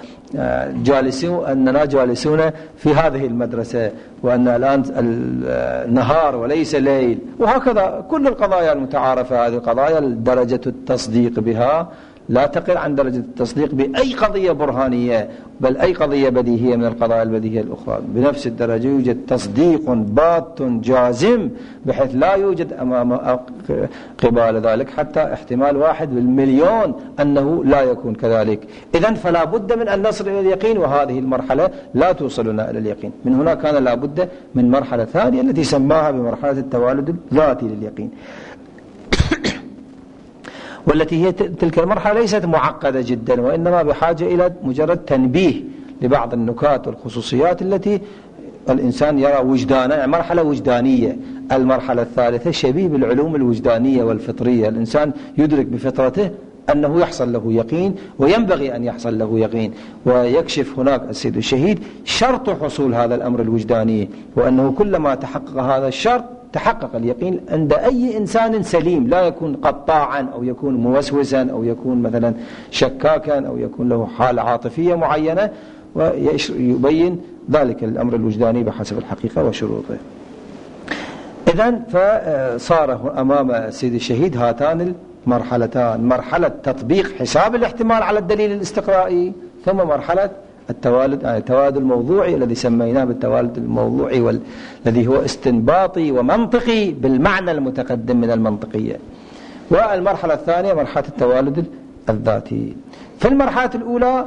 جالسون في هذه المدرسة، وأن الآن النهار وليس ليل، وهكذا كل القضايا المتعارفة. هذه القضايا درجة التصديق بها لا تقل عن درجة التصديق بأي قضية برهانية، بل أي قضية بديهية من القضايا البديهية الأخرى بنفس الدرجة. يوجد تصديق بات جازم بحيث لا يوجد أمام قبال ذلك حتى احتمال 1/1,000,000 أنه لا يكون كذلك. إذن فلا بد من أن نصل إلى اليقين، وهذه المرحلة لا توصلنا إلى اليقين. من هنا كان لا بد من مرحلة ثانية التي سماها بمرحلة التوالد الذاتي لليقين، والتي هي تلك المرحلة ليست معقدة جدا، وإنما بحاجة إلى مجرد تنبيه لبعض النكات والخصوصيات التي الإنسان يرى وجدانا، يعني مرحلة وجدانية. المرحلة الثالثة شبيه بالعلوم الوجدانية والفطرية، الإنسان يدرك بفطرته أنه يحصل له يقين وينبغي أن يحصل له يقين، ويكشف هناك السيد الشهيد شرط حصول هذا الأمر الوجداني، وأنه كلما تحقق هذا الشرط تحقق اليقين عند أي إنسان سليم، لا يكون قطاعا أو يكون موسوسا أو يكون مثلا شكاكا أو يكون له حالة عاطفية معينة، ويبين ذلك الأمر الوجداني بحسب الحقيقة وشروطه. إذن فصار أمام السيد الشهيد هاتان المرحلتان، مرحلة تطبيق حساب الاحتمال على الدليل الاستقرائي، ثم مرحلة التوالد، يعني التوالد الموضوعي الذي سميناه بالتوالد الموضوعي، والذي هو استنباطي ومنطقي بالمعنى المتقدم من المنطقية. والمرحلة الثانية مرحلة التوالد الذاتي. في المرحلة الأولى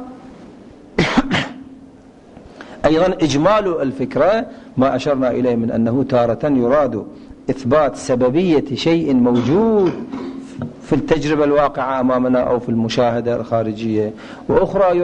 أيضا إجمال الفكرة ما أشرنا إليه من أنه تارة يراد إثبات سببية شيء موجود في التجربة الواقعة أمامنا أو في المشاهدة الخارجية، وأخرى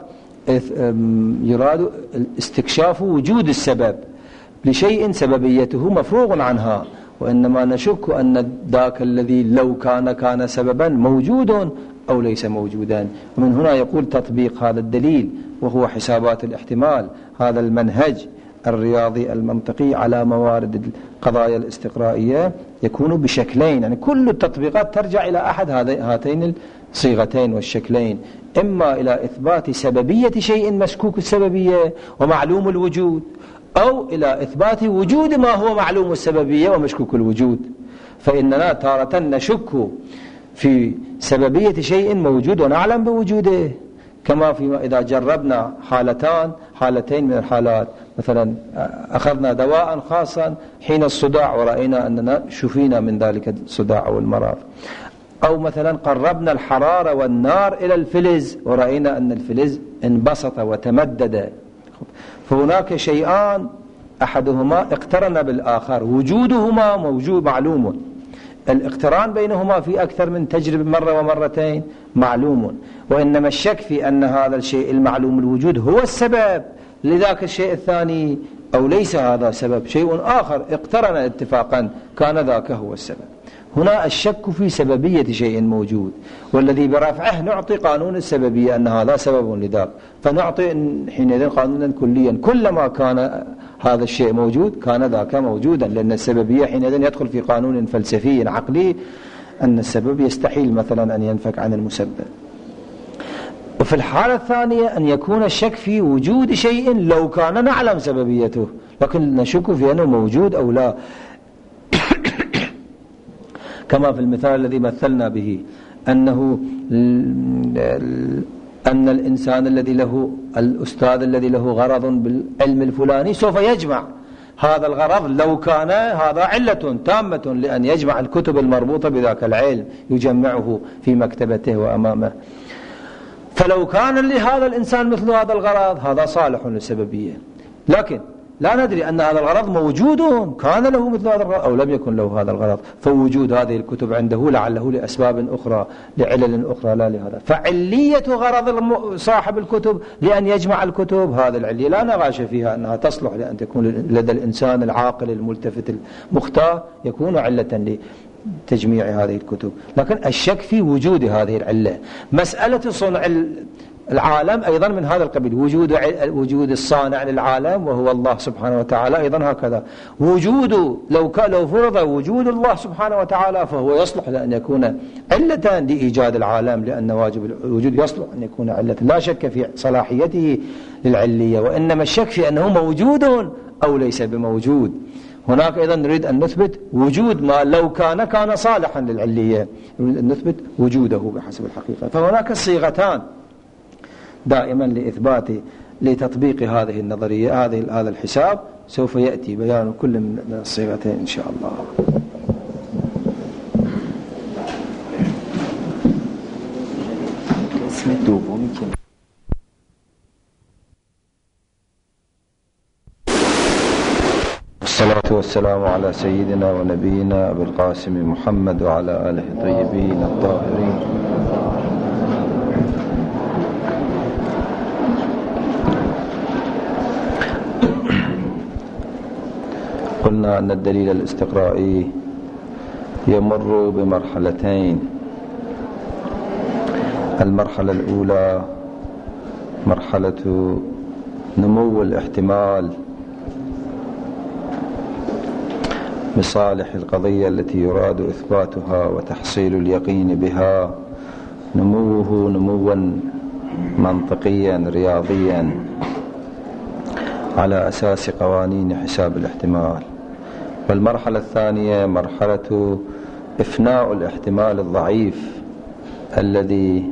يراد استكشاف وجود السبب لشيء سببيته مفروغ عنها، وإنما نشك أن ذاك الذي لو كان سببا موجود أو ليس موجودا. ومن هنا يقول تطبيق هذا الدليل وهو حسابات الاحتمال، هذا المنهج الرياضي المنطقي على موارد القضايا الاستقرائية يكون بشكلين، يعني كل التطبيقات ترجع إلى أحد هاتين الصيغتين والشكلين، إما إلى إثبات سببية شيء مسكوك السببية ومعلوم الوجود، أو إلى إثبات وجود ما هو معلوم السببية ومشكوك الوجود. فإننا تارة نشك في سببية شيء موجود ونعلم بوجوده، كما فيما إذا جربنا حالتين من الحالات، مثلا أخذنا دواء خاصا حين الصداع ورأينا أننا شفينا من ذلك الصداع أو المرض، أو مثلا قربنا الحرارة والنار إلى الفلز ورأينا أن الفلز انبسط وتمدد. فهناك شيئان أحدهما اقترن بالآخر، وجودهما موجود معلوم، الاقتران بينهما في أكثر من تجربة مرة ومرتين معلوم، وإنما الشك في أن هذا الشيء المعلوم الوجود هو السبب لذاك الشيء الثاني، أو ليس هذا سبب، شيء آخر اقترن اتفاقا كان ذاك هو السبب. هنا الشك في سببية شيء موجود، والذي برفعه نعطي قانون السببية أن هذا سبب لذاك، فنعطي حينئذ قانونا كليا، كلما كان هذا الشيء موجود كان ذاك موجودا، لأن السببية حينئذ يدخل في قانون فلسفي عقلي أن السبب يستحيل مثلا أن ينفك عن المسبب. وفي الحالة الثانية أن يكون الشك في وجود شيء لو كان نعلم سببيته، لكن نشك في أنه موجود أو لا. كما في المثال الذي مثلنا به أن الإنسان الذي له الأستاذ الذي له غرض بالعلم الفلاني سوف يجمع هذا الغرض لو كان هذا علة تامة لأن يجمع الكتب المربوطة بذاك العلم، يجمعه في مكتبته وأمامه. فلو كان لهذا الإنسان مثل هذا الغرض هذا صالح للسببية، لكن لا ندري أن هذا الغرض موجود، كان له مثل هذا الغرض أو لم يكن له هذا الغرض، فوجود هذه الكتب عنده لعله لأسباب أخرى لعلل أخرى لا لهذا. فعلية غرض صاحب الكتب لأن يجمع الكتب هذا العلية لا نغاش فيها أنها تصلح لأن تكون لدى الإنسان العاقل الملتفت المختار يكون علة لتجميع هذه الكتب. لكن الشك في وجود هذه العلة. مسألة صنع العالم أيضا من هذا القبيل، وجود الصانع للعالم وهو الله سبحانه وتعالى أيضا هكذا. لو فرض وجود الله سبحانه وتعالى فهو يصلح لأن يكون علة لإيجاد العالم، لأن واجب الوجود يصلح أن يكون علة، لا شك في صلاحيته للعلية، وإنما الشك في أنه موجود أو ليس بموجود. هناك أيضا نريد أن نثبت وجود ما لو كان صالحا للعلية، نريد أن نثبت وجوده بحسب الحقيقة. فهناك صيغتان دائما لتطبيق هذه النظرية، هذا الحساب سوف يأتي بيان كل من الصيغتين إن شاء الله. والصلاة والسلام على سيدنا ونبينا أبي القاسم محمد وعلى آله الطيبين الطاهرين. قلنا أن الدليل الاستقرائي يمر بمرحلتين. المرحلة الأولى مرحلة نمو الاحتمال بصالح القضية التي يراد إثباتها وتحصيل اليقين بها، نموه نموا منطقيا رياضيا على أساس قوانين حساب الاحتمال. والمرحلة الثانية مرحلة إفناء الاحتمال الضعيف الذي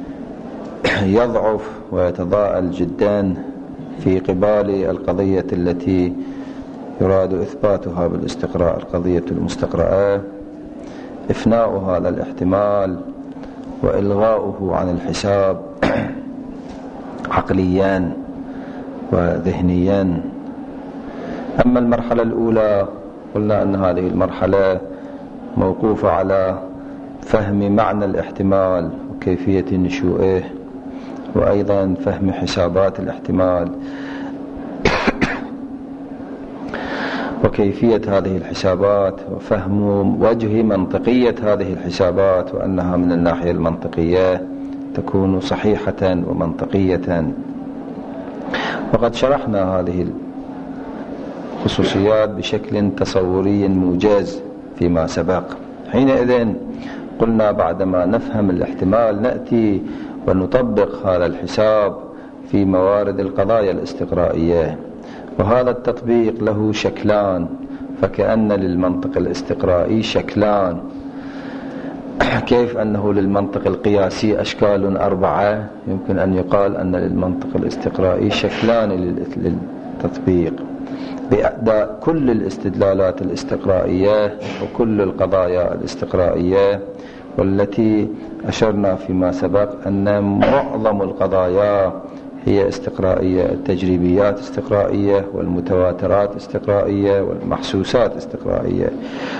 يضعف ويتضاءل جدا في قبال القضية التي يراد إثباتها بالاستقراء، القضية المستقرأة. إفناء هذا الاحتمال وإلغاؤه عن الحساب عقليا وذهنيا. أما المرحلة الأولى قلنا أن هذه المرحلة موقوفة على فهم معنى الاحتمال وكيفية نشوئه، وأيضا فهم حسابات الاحتمال وكيفية هذه الحسابات، وفهم وجه منطقية هذه الحسابات، وأنها من الناحية المنطقية تكون صحيحة ومنطقية. وقد شرحنا هذه الخصوصيات بشكل تصوري موجز فيما سبق. حينئذ قلنا بعدما نفهم الاحتمال نأتي ونطبق هذا الحساب في موارد القضايا الاستقرائية. وهذا التطبيق له شكلان، فكأن للمنطق الاستقرائي شكلان، كيف أنه للمنطق القياسي أشكال 4، يمكن أن يقال أن للمنطق الاستقرائي شكلان للتطبيق بأداء كل الاستدلالات الاستقرائية وكل القضايا الاستقرائية، والتي أشرنا فيما سبق أن معظم القضايا هي استقرائية. التجريبيات استقرائية، والمتواترات استقرائية، والمحسوسات استقرائية.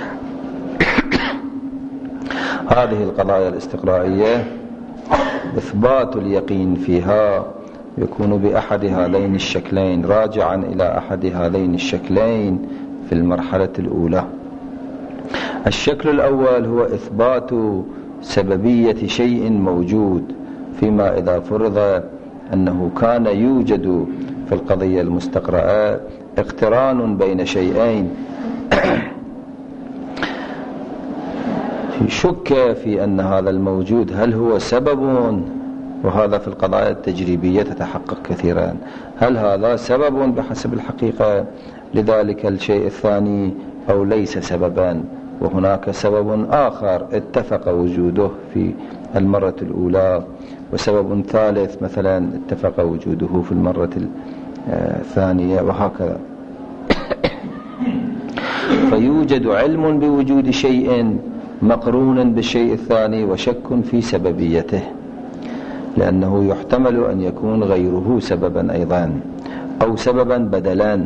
هذه القضايا الاستقرائية إثبات اليقين فيها يكون بأحد هذين الشكلين، راجعا إلى أحد هذين الشكلين في المرحلة الأولى. الشكل الأول هو إثبات سببية شيء موجود، فيما إذا فرض أنه كان يوجد في القضية المستقرأة اقتران بين شيئين شك في أن هذا الموجود هل هو سبب، وهذا في القضايا التجريبية تتحقق كثيرا، هل هذا سبب بحسب الحقيقة لذلك الشيء الثاني أو ليس سببا، وهناك سبب آخر اتفق وجوده في المرة الأولى وسبب ثالث مثلا اتفق وجوده في المرة الثانية وهكذا. فيوجد علم بوجود شيء مقرون بالشيء الثاني وشك في سببيته، لأنه يحتمل أن يكون غيره سببا أيضا أو سببا بدلا.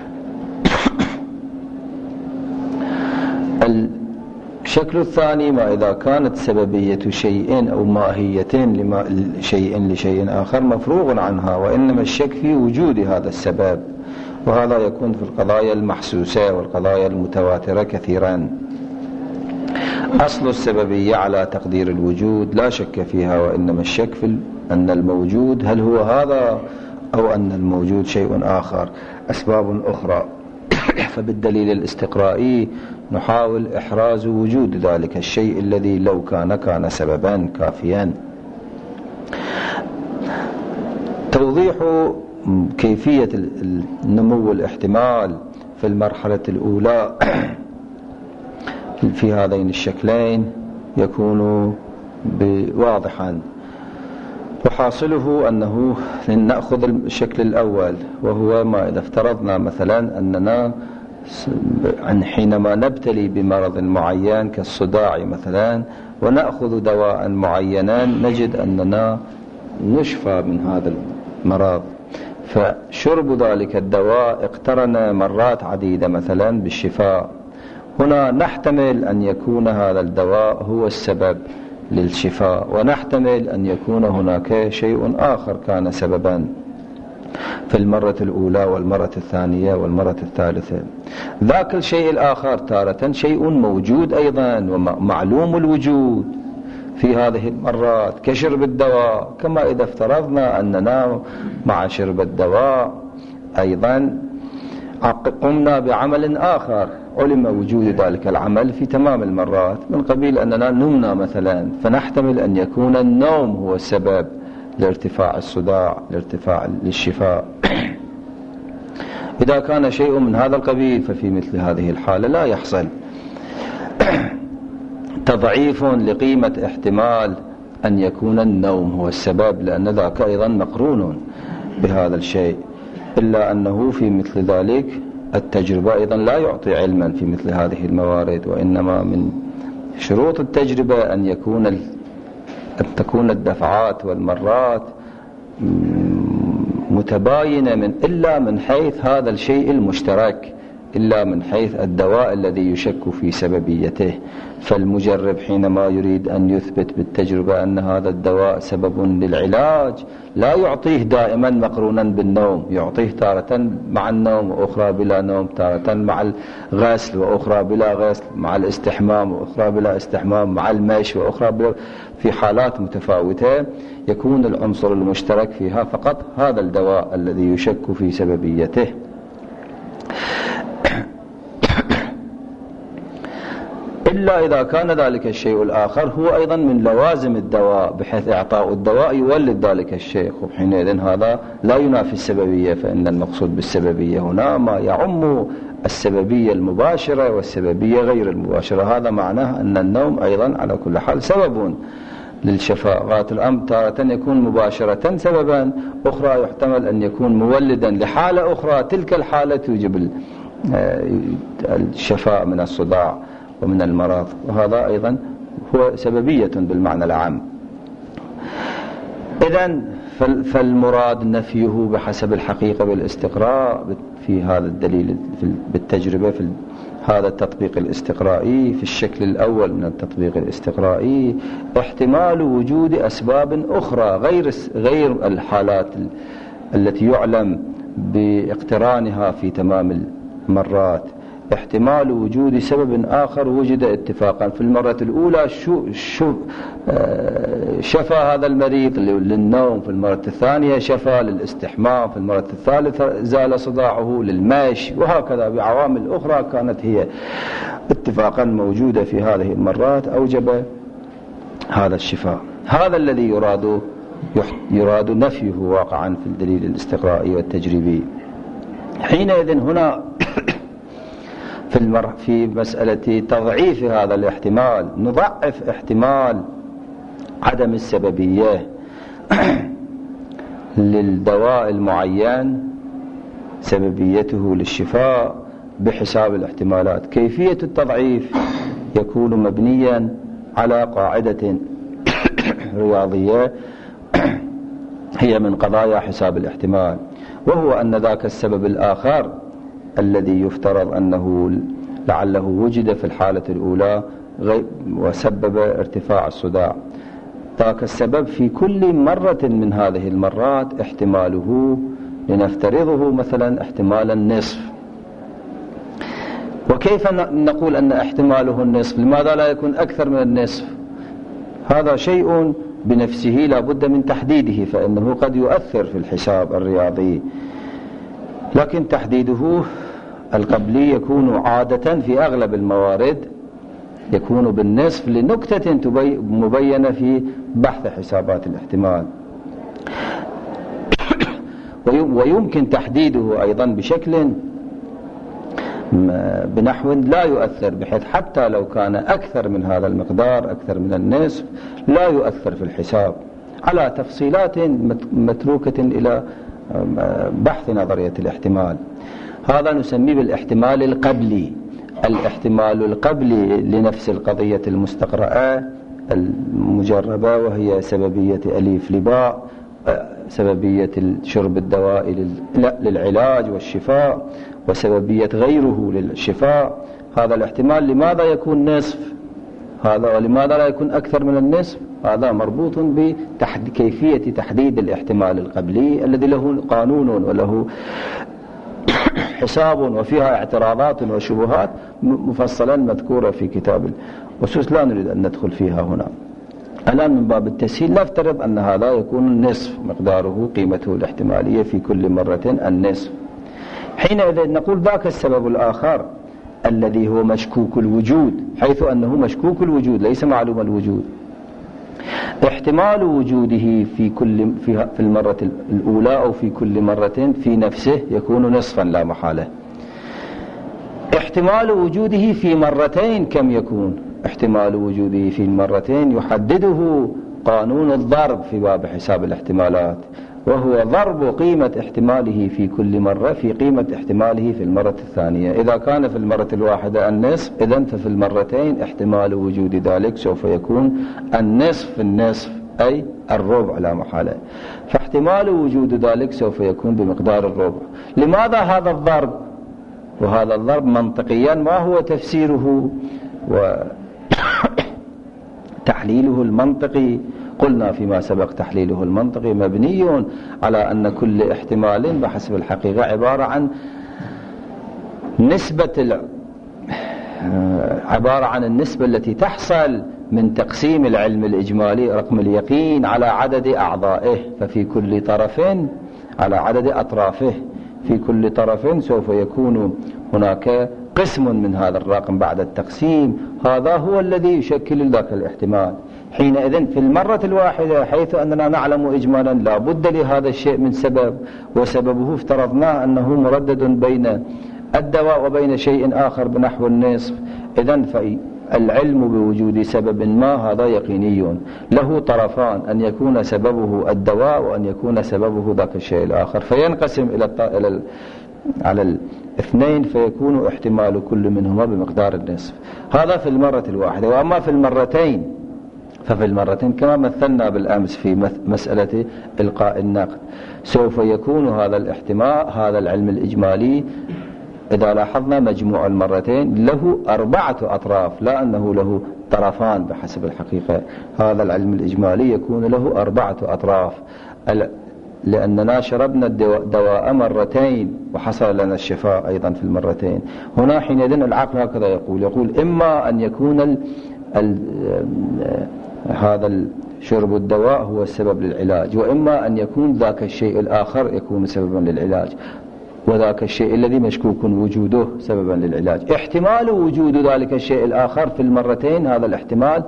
الشكل الثاني ما إذا كانت سببية شيء أو ماهية شيء لشيء آخر مفروغ عنها، وإنما الشك في وجود هذا السبب، وهذا يكون في القضايا المحسوسة والقضايا المتواترة كثيرا. أصل السببية على تقدير الوجود لا شك فيها، وإنما الشك في أن الموجود هل هو هذا أو أن الموجود شيء آخر، أسباب أخرى. فبالدليل الاستقرائي نحاول إحراز وجود ذلك الشيء الذي لو كان سببا كافيا. توضيح كيفية النمو الاحتمال في المرحلة الأولى في هذين الشكلين يكون واضحا، وحاصله أنه نأخذ الشكل الأول، وهو ما إذا افترضنا مثلا أننا حينما نبتلي بمرض معين كالصداع مثلا ونأخذ دواء معينا نجد أننا نشفى من هذا المرض، فشرب ذلك الدواء اقترن مرات عديدة مثلا بالشفاء. هنا نحتمل أن يكون هذا الدواء هو السبب للشفاء، ونحتمل أن يكون هناك شيء آخر كان سببا في المرة الأولى والمرة الثانية والمرة الثالثة. ذاك الشيء الآخر تارة شيء موجود أيضا ومعلوم الوجود في هذه المرات كشرب الدواء، كما إذا افترضنا أننا مع شرب الدواء أيضا قمنا بعمل آخر علم وجود ذلك العمل في تمام المرات، من قبيل أننا نمنا مثلا، فنحتمل أن يكون النوم هو السبب لارتفاع الصداع لارتفاع للشفاء. إذا كان شيء من هذا القبيل ففي مثل هذه الحالة لا يحصل تضعيف لقيمة احتمال أن يكون النوم هو السبب، لأن ذاك أيضا مقرون بهذا الشيء، إلا أنه في مثل ذلك التجربة أيضا لا يعطي علما في مثل هذه الموارد، وإنما من شروط التجربة أن تكون الدفعات والمرات متباينة إلا من حيث هذا الشيء المشترك، إلا من حيث الدواء الذي يشك في سببيته. فالمجرب حينما يريد أن يثبت بالتجربة أن هذا الدواء سبب للعلاج لا يعطيه دائما مقرونا بالنوم، يعطيه تارة مع النوم وأخرى بلا نوم، تارة مع الغسل وأخرى بلا غسل، مع الاستحمام وأخرى بلا استحمام، مع المشي وأخرى بلا. في حالات متفاوتة يكون العنصر المشترك فيها فقط هذا الدواء الذي يشك في سببيته. إلا إذا كان ذلك الشيء الآخر هو أيضا من لوازم الدواء، بحيث إعطاء الدواء يولد ذلك الشيء، وحينئذ هذا لا ينافي السببية، فإن المقصود بالسببية هنا ما يعم السببية المباشرة والسببية غير المباشرة. هذا معناه أن النوم أيضا على كل حال سبب للشفاء. غاية الأمر تارة يكون مباشرة سببا، أخرى يحتمل أن يكون مولدا لحالة أخرى، تلك الحالة توجب الشفاء من الصداع ومن المرض، وهذا أيضا هو سببية بالمعنى العام. إذن فالمراد نفيه بحسب الحقيقة بالاستقراء في هذا الدليل بالتجربة في هذا التطبيق الاستقرائي. في الشكل الأول من التطبيق الاستقرائي احتمال وجود أسباب أخرى غير الحالات التي يعلم باقترانها في تمام المرات، احتمال وجود سبب آخر وجد اتفاقا. في المرة الأولى شفى هذا المريض للنوم، في المرة الثانية شفى للاستحمام، في المرة الثالثة زال صداعه للمشي، وهكذا بعوامل أخرى كانت هي اتفاقا موجودة في هذه المرات أوجب هذا الشفاء. هذا الذي يراد نفيه واقعا في الدليل الاستقرائي والتجريبي. حينئذ هنا في مسألة تضعيف هذا الاحتمال نضعف احتمال عدم السببية للدواء المعين، سببيته للشفاء بحساب الاحتمالات. كيفية التضعيف يكون مبنيا على قاعدة رياضية هي من قضايا حساب الاحتمال، وهو أن ذاك السبب الآخر الذي يفترض أنه لعله وجد في الحالة الأولى وسبب ارتفاع الصداع، ذاك السبب في كل مرة من هذه المرات احتماله لنفترضه مثلا احتمال النصف. وكيف نقول أن احتماله النصف؟ لماذا لا يكون أكثر من النصف؟ هذا شيء بنفسه لا بد من تحديده، فإنه قد يؤثر في الحساب الرياضي، لكن تحديده القبلي يكون عادة في أغلب الموارد يكون بالنصف لنكتة مبينة في بحث حسابات الاحتمال. ويمكن تحديده أيضا بشكل بنحو لا يؤثر، بحيث حتى لو كان أكثر من هذا المقدار، أكثر من النصف، لا يؤثر في الحساب، على تفصيلات متروكة إلى بحث نظرية الاحتمال. هذا نسميه بالاحتمال القبلي. الاحتمال القبلي لنفس القضية المستقرأة المجربة، وهي سببية أليف لباء، سببية شرب الدواء للعلاج والشفاء، وسببية غيره للشفاء. هذا الاحتمال لماذا يكون نصف هذا ولماذا لا يكون أكثر من النصف؟ هذا مربوط بكيفية تحديد الاحتمال القبلي الذي له قانون وله حساب وفيها اعتراضات وشبهات مفصلا مذكورة في كتاب الأسس، لا نريد أن ندخل فيها هنا الآن. من باب التسهيل نفترض أن هذا يكون النصف مقداره، قيمته الاحتمالية في كل مرة النصف. حينئذ نقول ذاك السبب الآخر الذي هو مشكوك الوجود، حيث أنه مشكوك الوجود ليس معلوم الوجود، احتمال وجوده في المرة الأولى أو في كل مرة في نفسه يكون نصفا لا محالة. احتمال وجوده في مرتين كم يكون؟ احتمال وجوده في مرتين يحدده قانون الضرب في باب حساب الاحتمالات، وهو ضرب قيمة احتماله في كل مرة في قيمة احتماله في المرة الثانية. إذا كان في المرة الواحدة النصف، إذن ففي المرتين احتمال وجود ذلك سوف يكون النصف أي الربع لا محالة، فاحتمال وجود ذلك سوف يكون بمقدار الربع. لماذا هذا الضرب؟ وهذا الضرب منطقيا ما هو تفسيره وتحليله المنطقي؟ قلنا فيما سبق تحليله المنطقي مبني على أن كل احتمال بحسب الحقيقة عبارة عن النسبة التي تحصل من تقسيم العلم الإجمالي رقم اليقين على عدد أعضائه، ففي كل طرف على عدد أطرافه، في كل طرف سوف يكون هناك قسم من هذا الرقم بعد التقسيم، هذا هو الذي يشكل ذاك الاحتمال. حينئذ في المرة الواحدة حيث أننا نعلم إجمالا لا بد لهذا الشيء من سبب، وسببه افترضناه أنه مردد بين الدواء وبين شيء آخر بنحو النصف، إذن فالعلم بوجود سبب ما هذا يقيني له طرفان، أن يكون سببه الدواء وأن يكون سببه ذاك الشيء الآخر، فينقسم على الاثنين، فيكون احتمال كل منهما بمقدار النصف. هذا في المرة الواحدة. وأما في المرتين ففي المرتين كما مثلنا بالأمس في مسألة إلقاء النقد، سوف يكون هذا الاحتمال، هذا العلم الإجمالي إذا لاحظنا مجموع المرتين له 4 أطراف، لا أنه له طرفان بحسب الحقيقة. هذا العلم الإجمالي يكون له 4 أطراف. لأننا شربنا الدواء مرتين وحصل لنا الشفاء أيضا في المرتين. هنا حينئذ العقل هكذا يقول إما أن يكون هذا شرب الدواء هو السبب للعلاج، وإما أن يكون ذاك الشيء الآخر يكون سببا للعلاج، وذاك الشيء الذي مشكوك وجوده سببا للعلاج. احتمال وجود ذلك الشيء الآخر في المرتين، هذا الاحتمال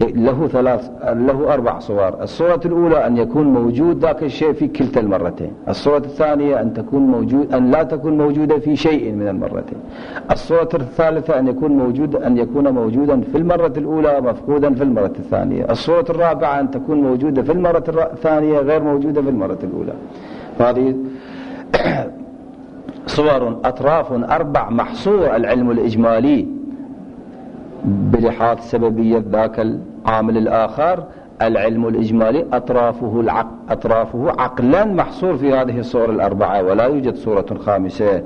له 4 صور. الصورة الأولى أن يكون موجود ذاك الشيء في كلتا المرتين. الصورة الثانية أن لا تكون موجودة في شيء من المرتين. الصورة الثالثة أن يكون موجودا في المرة الأولى مفقودا في المرة الثانية. الصورة الرابعة أن تكون موجودة في المرة الثانية غير موجودة في المرة الأولى. هذه صور أطراف 4 محصور العلم الإجمالي بلحاظ سببية ذاك العامل الآخر. العلم الإجمالي أطرافه عقلا محصور في هذه الصور ال4، ولا يوجد صورة خامسة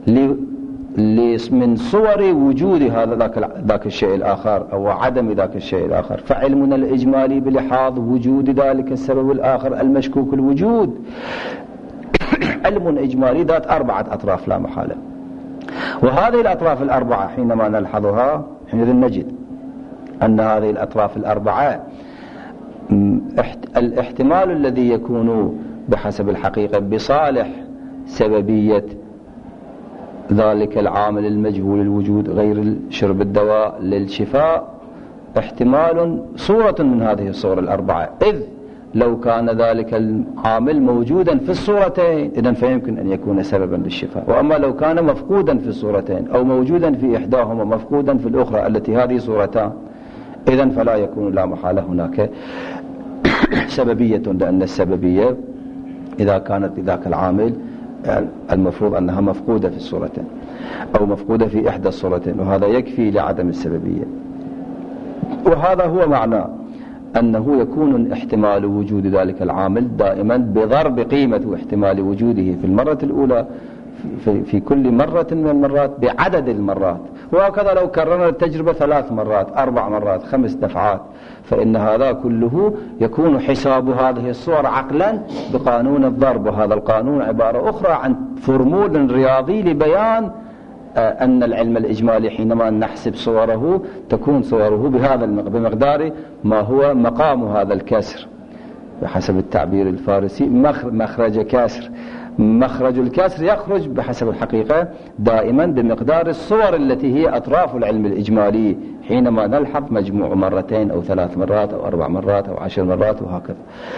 من صور وجود ذاك الشيء الآخر أو عدم ذاك الشيء الآخر. فعلمنا الإجمالي بلحاظ وجود ذلك السبب الآخر المشكوك الوجود علم إجمالي ذات 4 أطراف لا محالة. وهذه الأطراف ال4 حينما نلحظها حينئذ نجد أن هذه الأطراف ال4 الاحتمال الذي يكون بحسب الحقيقة بصالح سببية ذلك العامل المجهول الوجود غير شرب الدواء للشفاء احتمال صورة من هذه الصور ال4، إذ لو كان ذلك العامل موجودا في الصورتين إذن فيمكن أن يكون سببا للشفاء. وأما لو كان مفقودا في الصورتين أو موجودا في إحداهما مفقودا في الأخرى التي هذه صورتان، إذن فلا يكون لا محالة هناك سببية، لأن السببية إذا كانت لذاك العامل المفروض أنها مفقودة في الصورتين أو مفقودة في إحدى الصورتين، وهذا يكفي لعدم السببية. وهذا هو معنى أنه يكون احتمال وجود ذلك العامل دائما بضرب قيمة احتمال وجوده في المرة الأولى في كل مرة من المرات بعدد المرات. وهكذا لو كررنا التجربة 3 مرات 4 مرات 5 دفعات، فإن هذا كله يكون حساب هذه الصور عقلا بقانون الضرب. وهذا القانون عبارة أخرى عن فورمول رياضي لبيان أن العلم الإجمالي حينما نحسب صوره تكون صوره بمقدار ما هو مقام هذا الكسر بحسب التعبير الفارسي مخرج كسر. مخرج الكسر يخرج بحسب الحقيقة دائما بمقدار الصور التي هي أطراف العلم الإجمالي حينما نلحظ مجموع 2 أو 3 مرات أو 4 مرات أو 10 مرات وهكذا.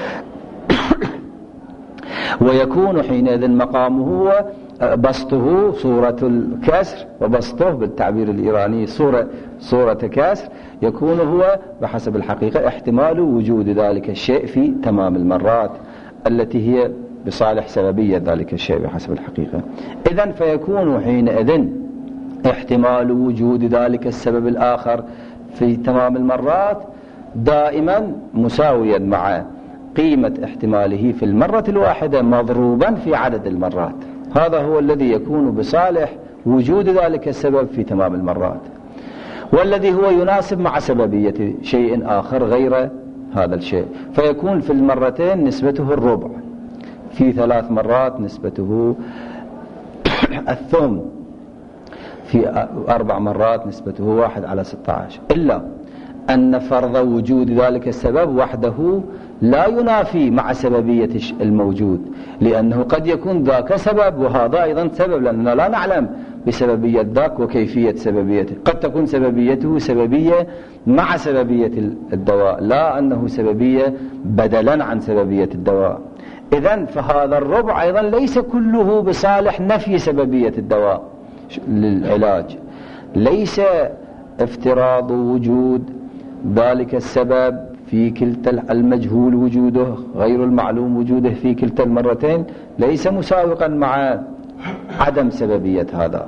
ويكون حينئذ مقامه هو بسطه صورة الكسر، وبسطه بالتعبير الإيراني صورة كسر، يكون هو بحسب الحقيقة احتمال وجود ذلك الشيء في تمام المرات التي هي بصالح سببية ذلك الشيء بحسب الحقيقة. إذن فيكون حينئذ احتمال وجود ذلك السبب الآخر في تمام المرات دائما مساويا مع قيمة احتماله في المرة الواحدة مضروبا في عدد المرات. هذا هو الذي يكون بصالح وجود ذلك السبب في تمام المرات، والذي هو يناسب مع سببية شيء آخر غير هذا الشيء. فيكون في المرتين نسبته الربع، في 3 مرات نسبته الثمن، في 4 مرات نسبته 1/16. إلا أن فرض وجود ذلك السبب وحده لا ينافي مع سببية الموجود، لأنه قد يكون ذاك سبب وهذا أيضا سبب، لأننا لا نعلم بسببية ذاك وكيفية سببيته. قد تكون سببيته سببية مع سببية الدواء، لا أنه سببية بدلا عن سببية الدواء. إذن فهذا الربع أيضا ليس كله بصالح نفي سببية الدواء للعلاج، ليس افتراض وجود ذلك السبب في كلتا المجهول وجوده غير المعلوم وجوده في كلتا المرتين ليس مساوقا مع عدم سببية هذا.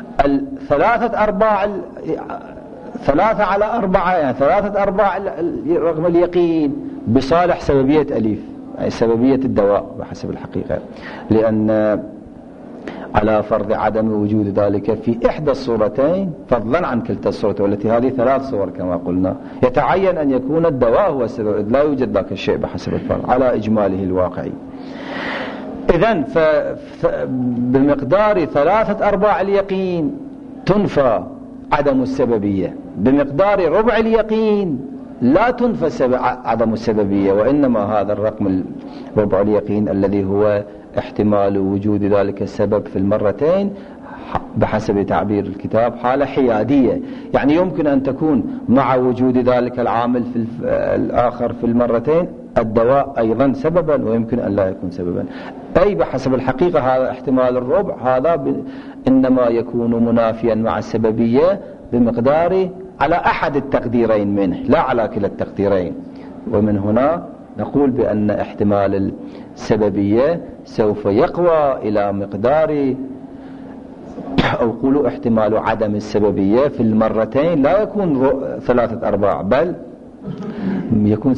3/4 يعني 3/4 رغم اليقين بصالح سببية أليف، يعني سببية الدواء بحسب الحقيقة، لأن على فرض عدم وجود ذلك في إحدى الصورتين فضلا عن كلتا الصورتين، والتي هذه 3 صور كما قلنا، يتعين أن يكون الدواء هو السبب، لا يوجد ذاك الشيء بحسب الفرض على إجماله الواقعي. إذن بمقدار 3/4 اليقين تنفى عدم السببية، بمقدار ربع اليقين لا تنفى عدم السببية، وإنما هذا الرقم ربع اليقين الذي هو احتمال وجود ذلك السبب في المرتين بحسب تعبير الكتاب حالة حيادية، يعني يمكن أن تكون مع وجود ذلك العامل في الآخر في المرتين الدواء أيضا سببا، ويمكن أن لا يكون سببا. أي بحسب الحقيقة هذا احتمال الربع هذا إنما يكون منافيا مع السببية بمقدار على أحد التقديرين منه، لا على كلا التقديرين. ومن هنا نقول بأن احتمال السببية سوف يقوى إلى مقدار، أو قولوا احتمال عدم السببية في المرتين لا يكون 3/4 بل يكون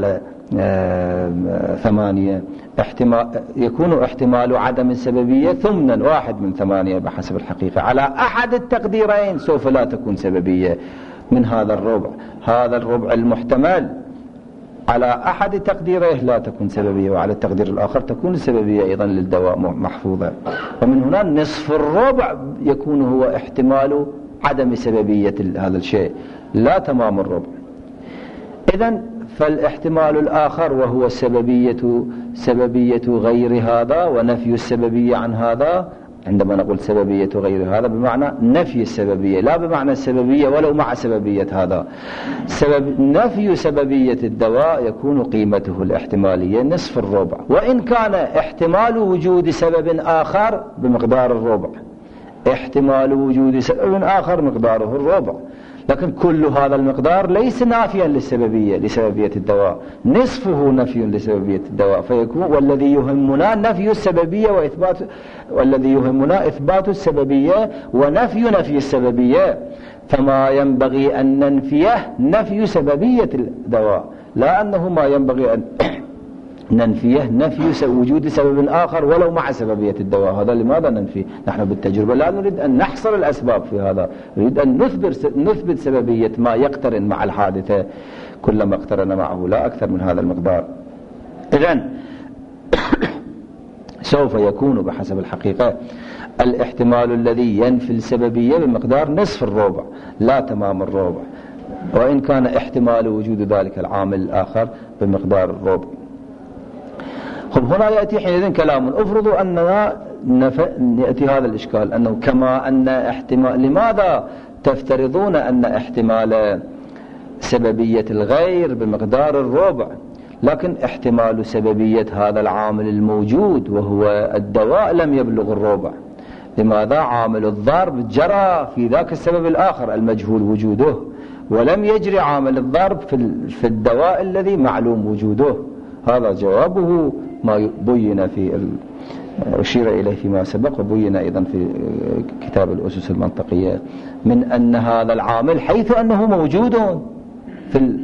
7/8. يكون احتمال عدم السببية 1/8 بحسب الحقيقة. على أحد التقديرين سوف لا تكون سببية من هذا الربع. هذا الربع المحتمل على أحد تقديره لا تكون سببية، وعلى التقدير الآخر تكون السببية أيضا للدواء محفوظة. ومن هنا نصف الربع يكون هو احتمال عدم سببية هذا الشيء لا تمام الربع. إذن فالاحتمال الآخر وهو سببية غير هذا ونفي السببية عن هذا. عندما نقول سببية غير هذا بمعنى نفي السببية، لا بمعنى السببية ولو مع سببية هذا. نفي سببية الدواء يكون قيمته الاحتمالية نصف الربع، وإن كان احتمال وجود سبب آخر بمقدار الربع، احتمال وجود سبب آخر مقداره الربع، لكن كل هذا المقدار ليس نافيا لسببية الدواء، نصفه نفي لسببية الدواء. فيكون والذي يهمنا نفي السببية والذي يهمنا إثبات السببية ونفي السببية. فما ينبغي أن ننفيه نفي سببية الدواء، لا أنه ما ينبغي أن ننفيه نفي وجود سبب آخر ولو مع سببية الدواء. هذا لماذا ننفي؟ نحن بالتجربة لا نريد أن نحصر الأسباب في هذا، نريد أن نثبت سببية ما يقترن مع الحادثة كلما اقترن معه، لا أكثر من هذا المقدار. إذن سوف يكون بحسب الحقيقة الاحتمال الذي ينفي السببية بمقدار نصف الربع لا تمام الربع، وإن كان احتمال وجود ذلك العامل الآخر بمقدار الربع. هنا يأتي حينئذ كلام. افرضوا أننا يأتي هذا الإشكال أنه كما أن احتمال، لماذا تفترضون أن احتمال سببية الغير بمقدار الربع لكن احتمال سببية هذا العامل الموجود وهو الدواء لم يبلغ الربع؟ لماذا عامل الضرب جرى في ذاك السبب الآخر المجهول وجوده، ولم يجري عامل الضرب في الدواء الذي معلوم وجوده؟ هذا جوابه ما بين في أشير إليه فيما سبق، وبين أيضا في كتاب الأسس المنطقية، من أن هذا العامل حيث أنه موجود في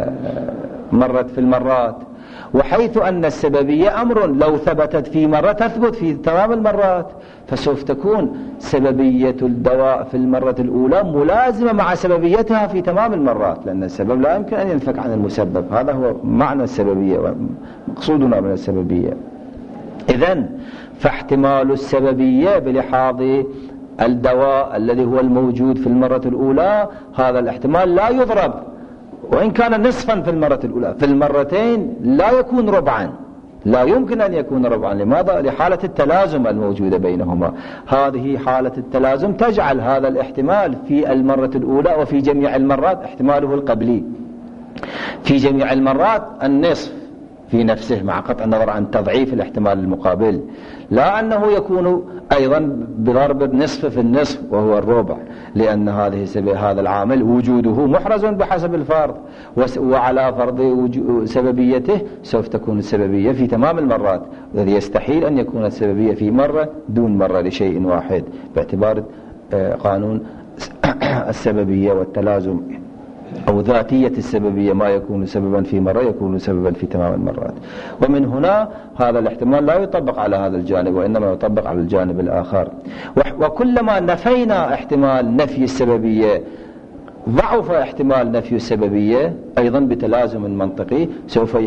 المرات، وحيث أن السببية أمر لو ثبتت في مرة تثبت في تمام المرات، فسوف تكون سببية الدواء في المرة الأولى ملازمة مع سببيتها في تمام المرات، لأن السبب لا يمكن أن ينفك عن المسبب. هذا هو معنى السببية ومقصودنا من السببية. إذن فاحتمال السببية بلحاظ الدواء الذي هو الموجود في المرة الأولى، هذا الاحتمال لا يضرب، وإن كان نصفا في المرة الأولى، في المرتين لا يكون ربعا، لا يمكن أن يكون ربعا. لماذا؟ لحالة التلازم الموجودة بينهما. هذه حالة التلازم تجعل هذا الاحتمال في المرة الأولى وفي جميع المرات احتماله القبلي، في جميع المرات النصف في نفسه مع قطع النظر عن تضعيف الاحتمال المقابل، لا أنه يكون أيضا بضرب النصف في النصف وهو الربع، لأن هذا العامل وجوده محرز بحسب الفرض، وعلى فرض سببيته سوف تكون السببية في تمام المرات، الذي يستحيل أن يكون السببية في مرة دون مرة لشيء واحد باعتبار قانون السببية والتلازم أو ذاتية السببية، ما يكون سببا في مرة يكون سببا في تمام المرات. ومن هنا هذا الاحتمال لا يطبق على هذا الجانب، وإنما يطبق على الجانب الآخر. وكلما نفينا احتمال نفي السببية ضعف احتمال نفي السببية أيضا بتلازم منطقي، سوف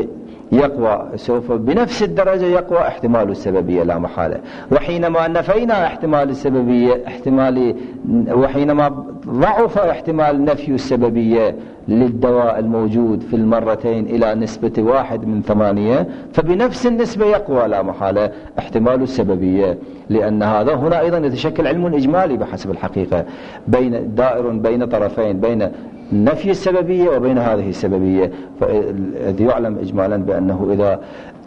يقوى، سوف بنفس الدرجة يقوى احتمال السببية لا محالة. وحينما نفينا احتمال السببية وحينما ضعف احتمال نفي السببية للدواء الموجود في المرتين إلى نسبة 1/8، فبنفس النسبة يقوى لا محالة احتمال السببية، لأن هذا هنا أيضا يتشكل علم إجمالي بحسب الحقيقة دائر بين طرفين، بين نفي السببية وبين هذه السببية. فإذ يعلم إجمالا بأنه إذا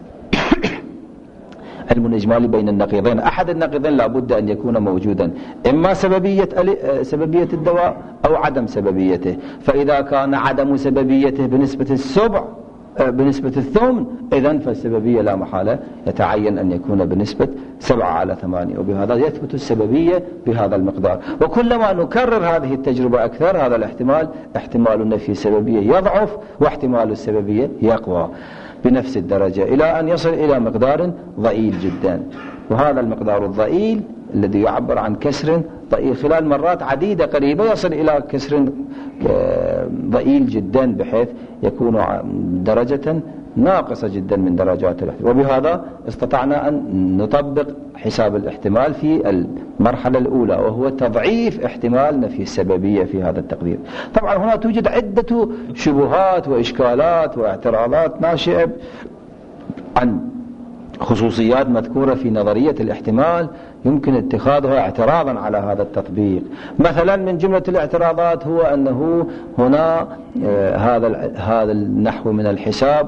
علم إجمالي بين النقيضين، أحد النقيضين لابد أن يكون موجودا، إما سببية الدواء أو عدم سببيته. فإذا كان عدم سببيته بنسبة 7 بنسبة 8، إذن فالسببية لا محالة يتعين أن يكون بنسبة 7/8، وبهذا يثبت السببية بهذا المقدار. وكلما نكرر هذه التجربة أكثر، هذا الاحتمال احتمال النفي السببية يضعف واحتمال السببية يقوى بنفس الدرجة إلى أن يصل إلى مقدار ضئيل جدا. وهذا المقدار الضئيل الذي يعبر عن كسر ضئيل خلال مرات عديدة قريبة يصل إلى كسر ضئيل جدا، بحيث يكون درجة ناقصة جدا من درجات الاحتمال. وبهذا استطعنا أن نطبق حساب الاحتمال في المرحلة الأولى، وهو تضعيف احتمال نفي السببية في هذا التقدير. طبعا هنا توجد عدة شبهات وإشكالات واعتراضات ناشئة عن خصوصيات مذكورة في نظرية الاحتمال يمكن اتخاذها اعتراضا على هذا التطبيق. مثلا من جملة الاعتراضات هو أنه هنا هذا النحو من الحساب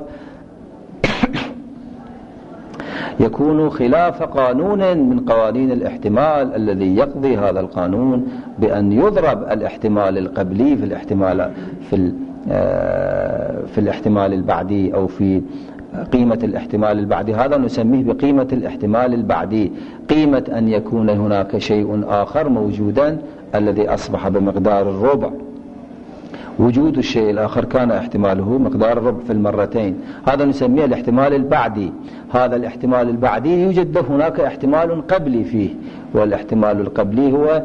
يكون خلاف قانون من قوانين الاحتمال الذي يقضي هذا القانون بأن يضرب الاحتمال القبلي في الاحتمال البعدي، أو في قيمة الاحتمال البعدي. هذا نسميه بقيمة الاحتمال البعدي، قيمة أن يكون هناك شيء آخر موجودا الذي أصبح بمقدار الربع. وجود الشيء الآخر كان احتماله مقدار الربع في المرتين، هذا نسميه الاحتمال البعدي. هذا الاحتمال البعدي يوجد هناك احتمال قبلي فيه، والاحتمال القبلي هو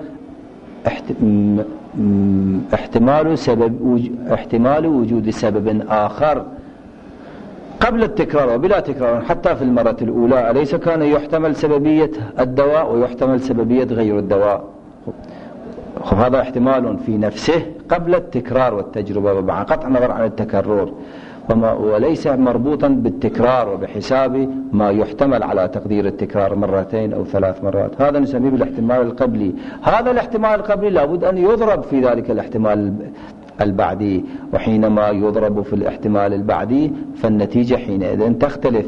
احتمال وجود سبب آخر قبل التكرار وبلا تكرار. حتى في المرة الأولى أليس كان يحتمل سببية الدواء ويحتمل سببية غير الدواء؟ هذا احتمال في نفسه قبل التكرار والتجربة، مع قطع النظر عن التكرر، وليس مربوطا بالتكرار وبحساب ما يحتمل على تقدير التكرار 2 أو 3 مرات. هذا نسميه بالاحتمال القبلي. هذا الاحتمال القبلي لابد أن يضرب في ذلك الاحتمال البعدي، وحينما يضرب في الاحتمال البعدي فالنتيجة حينئذ تختلف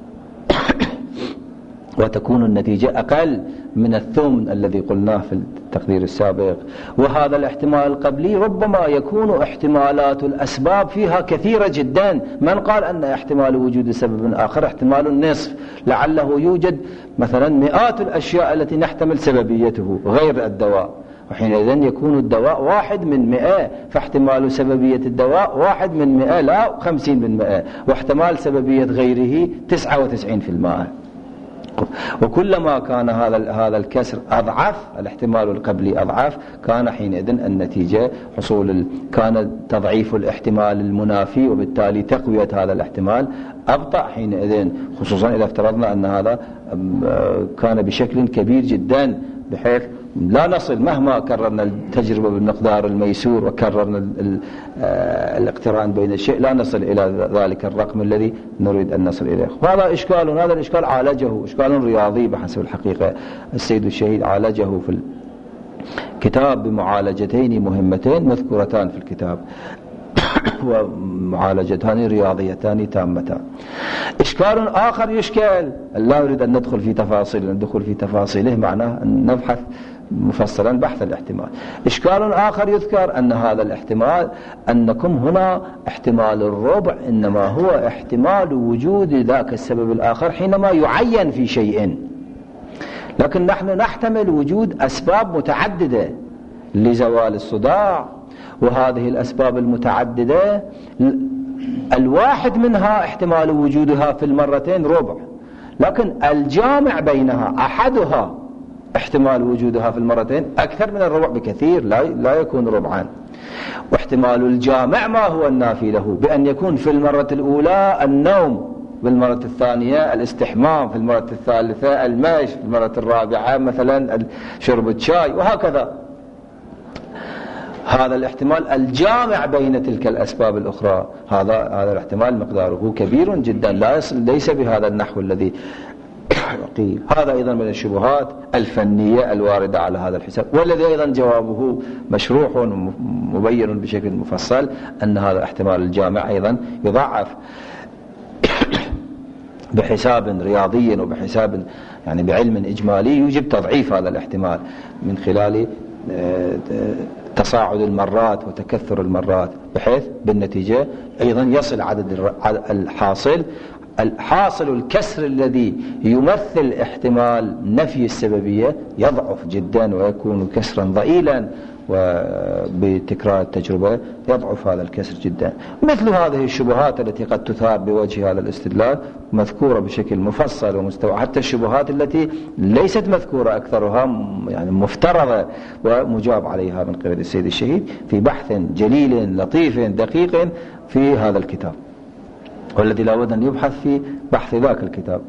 وتكون النتيجة أقل من الثمن الذي قلناه في التقدير السابق. وهذا الاحتمال القبلي ربما يكون احتمالات الأسباب فيها كثيرة جدا. من قال أن احتمال وجود سبب آخر احتمال النصف؟ لعله يوجد مثلا مئات الأشياء التي نحتمل سببيته غير الدواء، وحينئذ يكون الدواء 1/100، فاحتمال سببية الدواء 1/100 لا 50%، واحتمال سببية غيره 99%. وكلما كان هذا الكسر أضعف، الاحتمال القبلي أضعف، كان حينئذ النتيجة كان تضعيف الاحتمال المنافي، وبالتالي تقوية هذا الاحتمال أبطأ حينئذ، خصوصا إذا افترضنا أن هذا كان بشكل كبير جدا، بحيث لا نصل مهما كررنا التجربة بالمقدار الميسور وكررنا الاقتران بين الشيء، لا نصل إلى ذلك الرقم الذي نريد أن نصل إليه. وهذا إشكال، هذا الإشكال عالجه إشكال رياضي بحسب الحقيقة. السيد الشهيد عالجه في الكتاب بمعالجتين مهمتين مذكورتان في الكتاب ومعالجتان رياضيتان تامتان. إشكال آخر يشكل، لا أريد أن ندخل في تفاصيل، الدخول في تفاصيله معناه أن نبحث مفصلا بحث الاحتمال. إشكال آخر يذكر أن هذا الاحتمال، أنكم هنا احتمال الربع إنما هو احتمال وجود ذاك السبب الآخر حينما يعين في شيء، لكن نحن نحتمل وجود أسباب متعددة لزوال الصداع، وهذه الأسباب المتعددة الواحد منها احتمال وجودها في المرتين ربع، لكن الجامع بينها أحدها احتمال وجودها في المرتين أكثر من الربع بكثير، لا يكون ربعا. واحتمال الجامع ما هو النافي له؟ بأن يكون في المرة الأولى النوم بالمرة الثانية، الاستحمام في المرة الثالثة، المشي في المرة الرابعة مثلا، شرب الشاي، وهكذا. هذا الاحتمال الجامع بين تلك الأسباب الأخرى، هذا الاحتمال مقداره كبير جدا، ليس بهذا النحو الذي قيل. هذا أيضا من الشبهات الفنية الواردة على هذا الحساب، والذي أيضا جوابه مشروح ومبين بشكل مفصل، أن هذا الاحتمال الجامع أيضا يضعف بحساب رياضي وبحساب يعني بعلم إجمالي، يوجب تضعيف هذا الاحتمال من خلال تصاعد المرات وتكثر المرات، بحيث بالنتيجة أيضا يصل عدد الحاصل الكسر الذي يمثل احتمال نفي السببية يضعف جدا ويكون كسرا ضئيلا، وبتكرار التجربة يضعف هذا الكسر جدا. مثل هذه الشبهات التي قد تثار بوجه هذا الاستدلال مذكورة بشكل مفصل ومستوى، حتى الشبهات التي ليست مذكورة أكثرها يعني مفترضة ومجاب عليها من قبل السيد الشهيد في بحث جليل لطيف دقيق في هذا الكتاب، والذي لا بد أن يبحث في بحث ذاك الكتاب.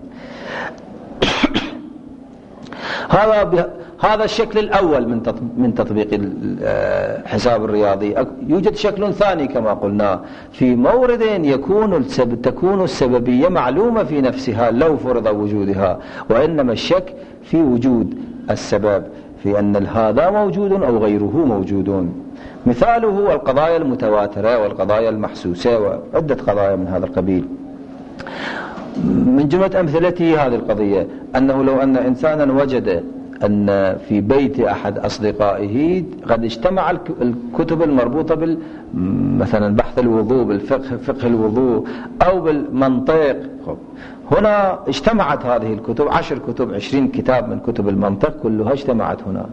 هذا الشكل الأول من تطبيق الحساب الرياضي. يوجد شكل ثاني كما قلنا، في مورد تكون السببية معلومة في نفسها لو فرض وجودها، وإنما الشك في وجود السبب، في أن هذا موجود أو غيره موجود. مثاله القضايا المتواترة والقضايا المحسوسة وعدة قضايا من هذا القبيل. من جملة أمثلته هذه القضية أنه لو أن إنسانا وجد أن في بيت أحد أصدقائه قد اجتمع الكتب المربوطة مثلا بحث الوضوء، بالفقه، فقه الوضوء، أو بالمنطق، هنا اجتمعت هذه الكتب 10 كتب 20 كتاب من كتب المنطق كلها اجتمعت هنا.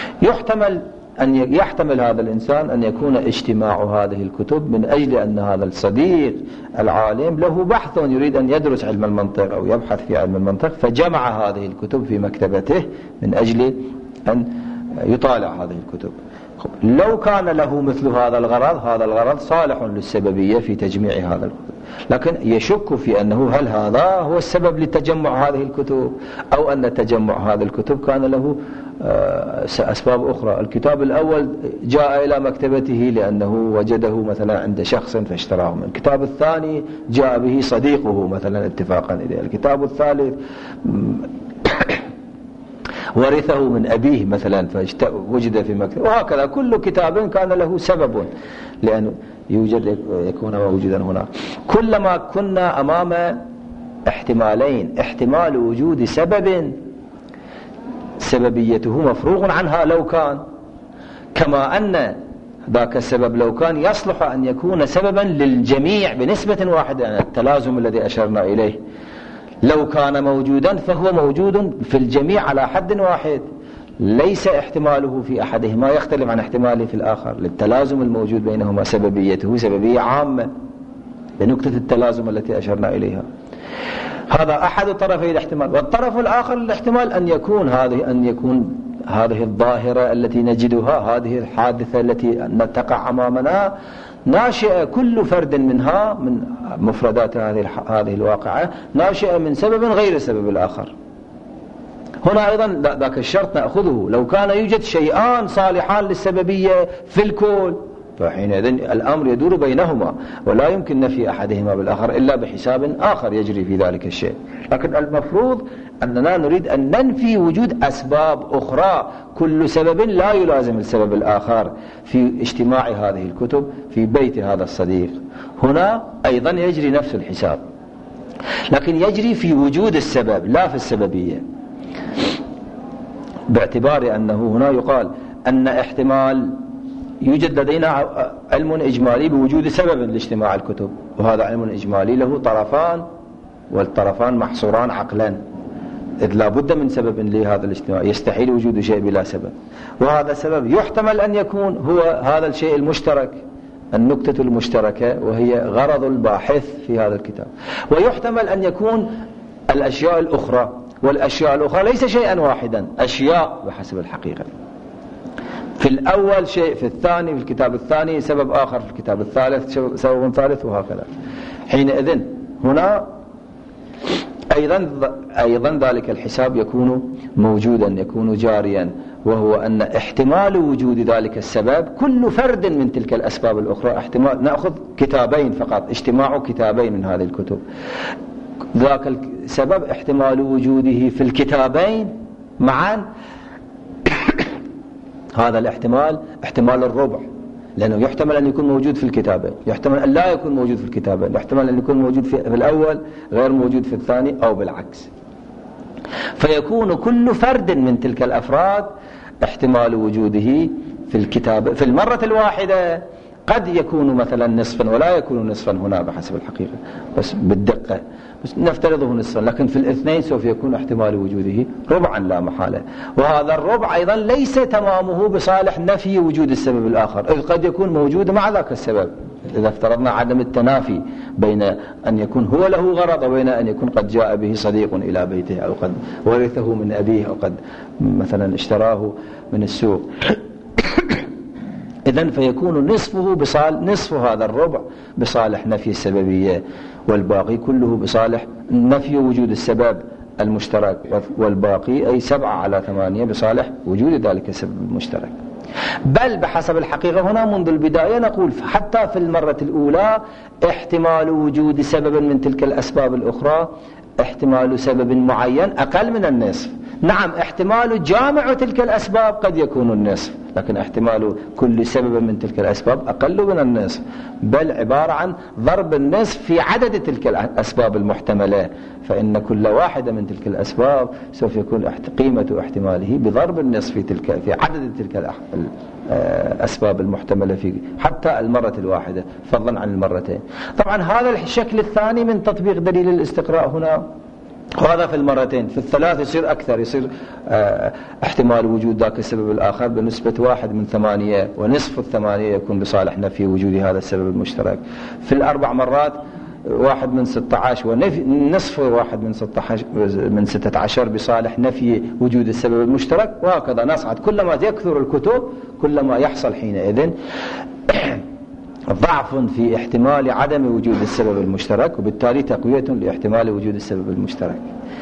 يحتمل هذا الإنسان أن يكون اجتماع هذه الكتب من أجل أن هذا الصديق العالم له بحث يريد أن يدرس علم المنطق أو يبحث في علم المنطق، فجمع هذه الكتب في مكتبته من أجل أن يطالع هذه الكتب. لو كان له مثل هذا الغرض صالح للسببية في تجميع هذا الكتب، لكن يشك في أنه هل هذا هو السبب لتجمع هذه الكتب، أو أن تجمع هذه الكتب كان له أسباب أخرى. الكتاب الأول جاء إلى مكتبته لأنه وجده مثلا عند شخص فاشتراه منه، الكتاب الثاني جاء به صديقه مثلا اتفاقا إليه، الكتاب الثالث ورثه من أبيه مثلا فوجد في مكتبه، وهكذا كل كتاب كان له سبب لأن يكون موجودا هنا. كلما كنا أمام احتمالين، احتمال وجود سبب سببيته مفروغ عنها لو كان، كما أن ذاك السبب لو كان يصلح أن يكون سببا للجميع بنسبة واحدة، التلازم الذي أشرنا إليه لو كان موجودا فهو موجود في الجميع على حد واحد، ليس احتماله في أحدهما يختلف عن احتماله في الآخر، للتلازم الموجود بينهما سببيته سببية عامة لنقطة التلازم التي أشرنا إليها. هذا أحد طرفي الاحتمال. والطرف الآخر الاحتمال أن يكون هذه الظاهرة التي نجدها، هذه الحادثة التي تقع أمامنا، ناشئة كل فرد منها من مفردات هذه الواقعة ناشئة من سبب غير السبب الآخر. هنا أيضا ذاك الشرط نأخذه، لو كان يوجد شيئان صالحان للسببية في الكل فحينئذ الأمر يدور بينهما، ولا يمكن نفي أحدهما بالآخر إلا بحساب آخر يجري في ذلك الشيء. لكن المفروض أننا نريد أن ننفي وجود أسباب أخرى، كل سبب لا يلازم السبب الآخر في اجتماع هذه الكتب في بيت هذا الصديق. هنا أيضا يجري نفس الحساب، لكن يجري في وجود السبب لا في السببية، باعتبار أنه هنا يقال أن احتمال يوجد لدينا علم إجمالي بوجود سبب لاجتماع الكتب، وهذا علم إجمالي له طرفان، والطرفان محصوران عقلا، إذ لا بد من سبب لهذا الاجتماع، يستحيل وجود شيء بلا سبب، وهذا السبب يحتمل أن يكون هو هذا الشيء المشترك، النكتة المشتركة وهي غرض الباحث في هذا الكتاب، ويحتمل أن يكون الأشياء الأخرى، والأشياء الأخرى ليس شيئا واحدا، أشياء بحسب الحقيقة، في الأول شيء، في الثاني، في الكتاب الثاني سبب آخر، في الكتاب الثالث سبب ثالث، وهكذا. حينئذ هنا أيضا ذلك الحساب يكون موجودا، يكون جاريا، وهو أن احتمال وجود ذلك السبب كل فرد من تلك الأسباب الأخرى احتمال. نأخذ كتابين فقط، اجتماع كتابين من هذه الكتب، ذاك السبب احتمال وجوده في الكتابين معا هذا الاحتمال احتمال الربع، لأنه يحتمل أن يكون موجود في الكتابين، يحتمل أن لا يكون موجود في الكتابين، يحتمل أن يكون موجود في الأول غير موجود في الثاني أو بالعكس. فيكون كل فرد من تلك الأفراد احتمال وجوده في الكتاب في المرة الواحدة قد يكون مثلا نصفا ولا يكون نصفا هنا بحسب الحقيقة، بس بالدقة بس نفترضه نصفا، لكن في الاثنين سوف يكون احتمال وجوده ربعا لا محالة. وهذا الربع أيضا ليس تمامه بصالح نفي وجود السبب الآخر، إذ قد يكون موجود مع ذاك السبب. إذا افترضنا عدم التنافي بين أن يكون هو له غرض وبين أن يكون قد جاء به صديق إلى بيته، أو قد ورثه من أبيه، أو قد مثلا اشتراه من السوق، إذن فيكون نصف هذا الربع بصالح نفي السببية، والباقي كله بصالح نفي وجود السبب المشترك، والباقي أي 7/8 بصالح وجود ذلك السبب المشترك. بل بحسب الحقيقة هنا منذ البداية نقول حتى في المرة الأولى احتمال وجود سبب من تلك الأسباب الأخرى احتمال سبب معين أقل من النصف. نعم احتمال جامع تلك الأسباب قد يكون النصف، لكن احتمال كل سبب من تلك الأسباب أقل من النصف، بل عبارة عن ضرب النصف في عدد تلك الأسباب المحتملة، فإن كل واحدة من تلك الأسباب سوف يكون قيمة احتماله بضرب النصف في عدد تلك الأسباب المحتملة في حتى المرة الواحدة فضلا عن المرتين. طبعا هذا الشكل الثاني من تطبيق دليل الاستقراء هنا، وهذا في المرتين. في الثلاث يصير أكثر، يصير احتمال وجود ذاك السبب الآخر بنسبة 1/8، ونصف 8 يكون بصالح نفي وجود هذا السبب المشترك. في الأربع مرات 1/16، ونصف 1/16 بصالح نفي وجود السبب المشترك، وهكذا نصعد. كلما يكثر الكتب كلما يحصل حينئذ ضعف في احتمال عدم وجود السبب المشترك، وبالتالي تقوية لاحتمال وجود السبب المشترك.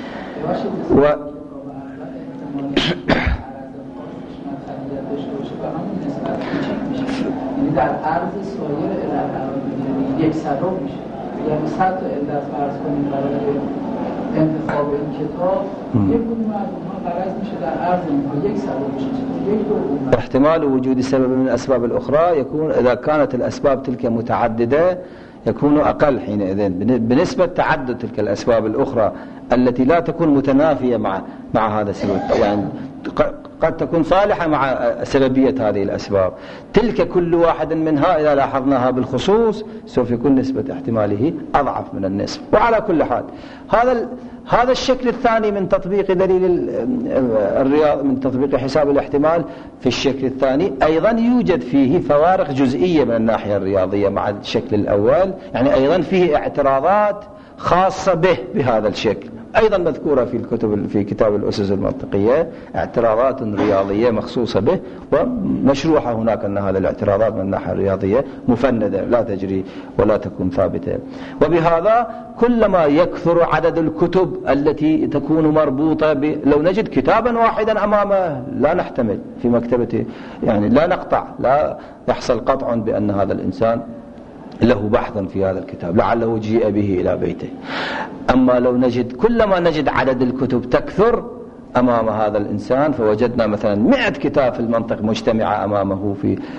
انتخاب این کتاب یک گروه مردم ها غرض میشه در عرض اینها یک سبب بشه، یک دو احتمال وجود سبب من الأسباب الأخرى يكون إذا كانت الأسباب تلك متعددة يكون أقل حينئذ بنسبة تعدد تلك الأسباب الأخرى التي لا تكون متنافية مع هذا السبب، يعني قد تكون صالحة مع سببية هذه الأسباب. تلك كل واحد منها إذا لاحظناها بالخصوص سوف يكون نسبة احتماله أضعف من النصف. وعلى كل حال هذا الشكل الثاني من تطبيق دليل الرياض، من تطبيق حساب الاحتمال في الشكل الثاني أيضا يوجد فيه فوارق جزئية من الناحية الرياضية مع الشكل الأول، يعني أيضا فيه اعتراضات خاصة به بهذا الشكل أيضا مذكورة في كتاب الأسس المنطقية، اعتراضات رياضية مخصوصة به ومشروحة هناك، أن هذه الاعتراضات من الناحية الرياضية مفندة لا تجري ولا تكون ثابتة. وبهذا كلما يكثر عدد الكتب التي تكون مربوطة لو نجد كتابا واحدا أمامه لا نحتمل في مكتبته، يعني لا نقطع، لا يحصل قطع بأن هذا الإنسان له بحث في هذا الكتاب لعله جيء به إلى بيته. أما لو كلما نجد عدد الكتب تكثر أمام هذا الإنسان، فوجدنا مثلا 100 كتاب في المنطق مجتمعة أمامه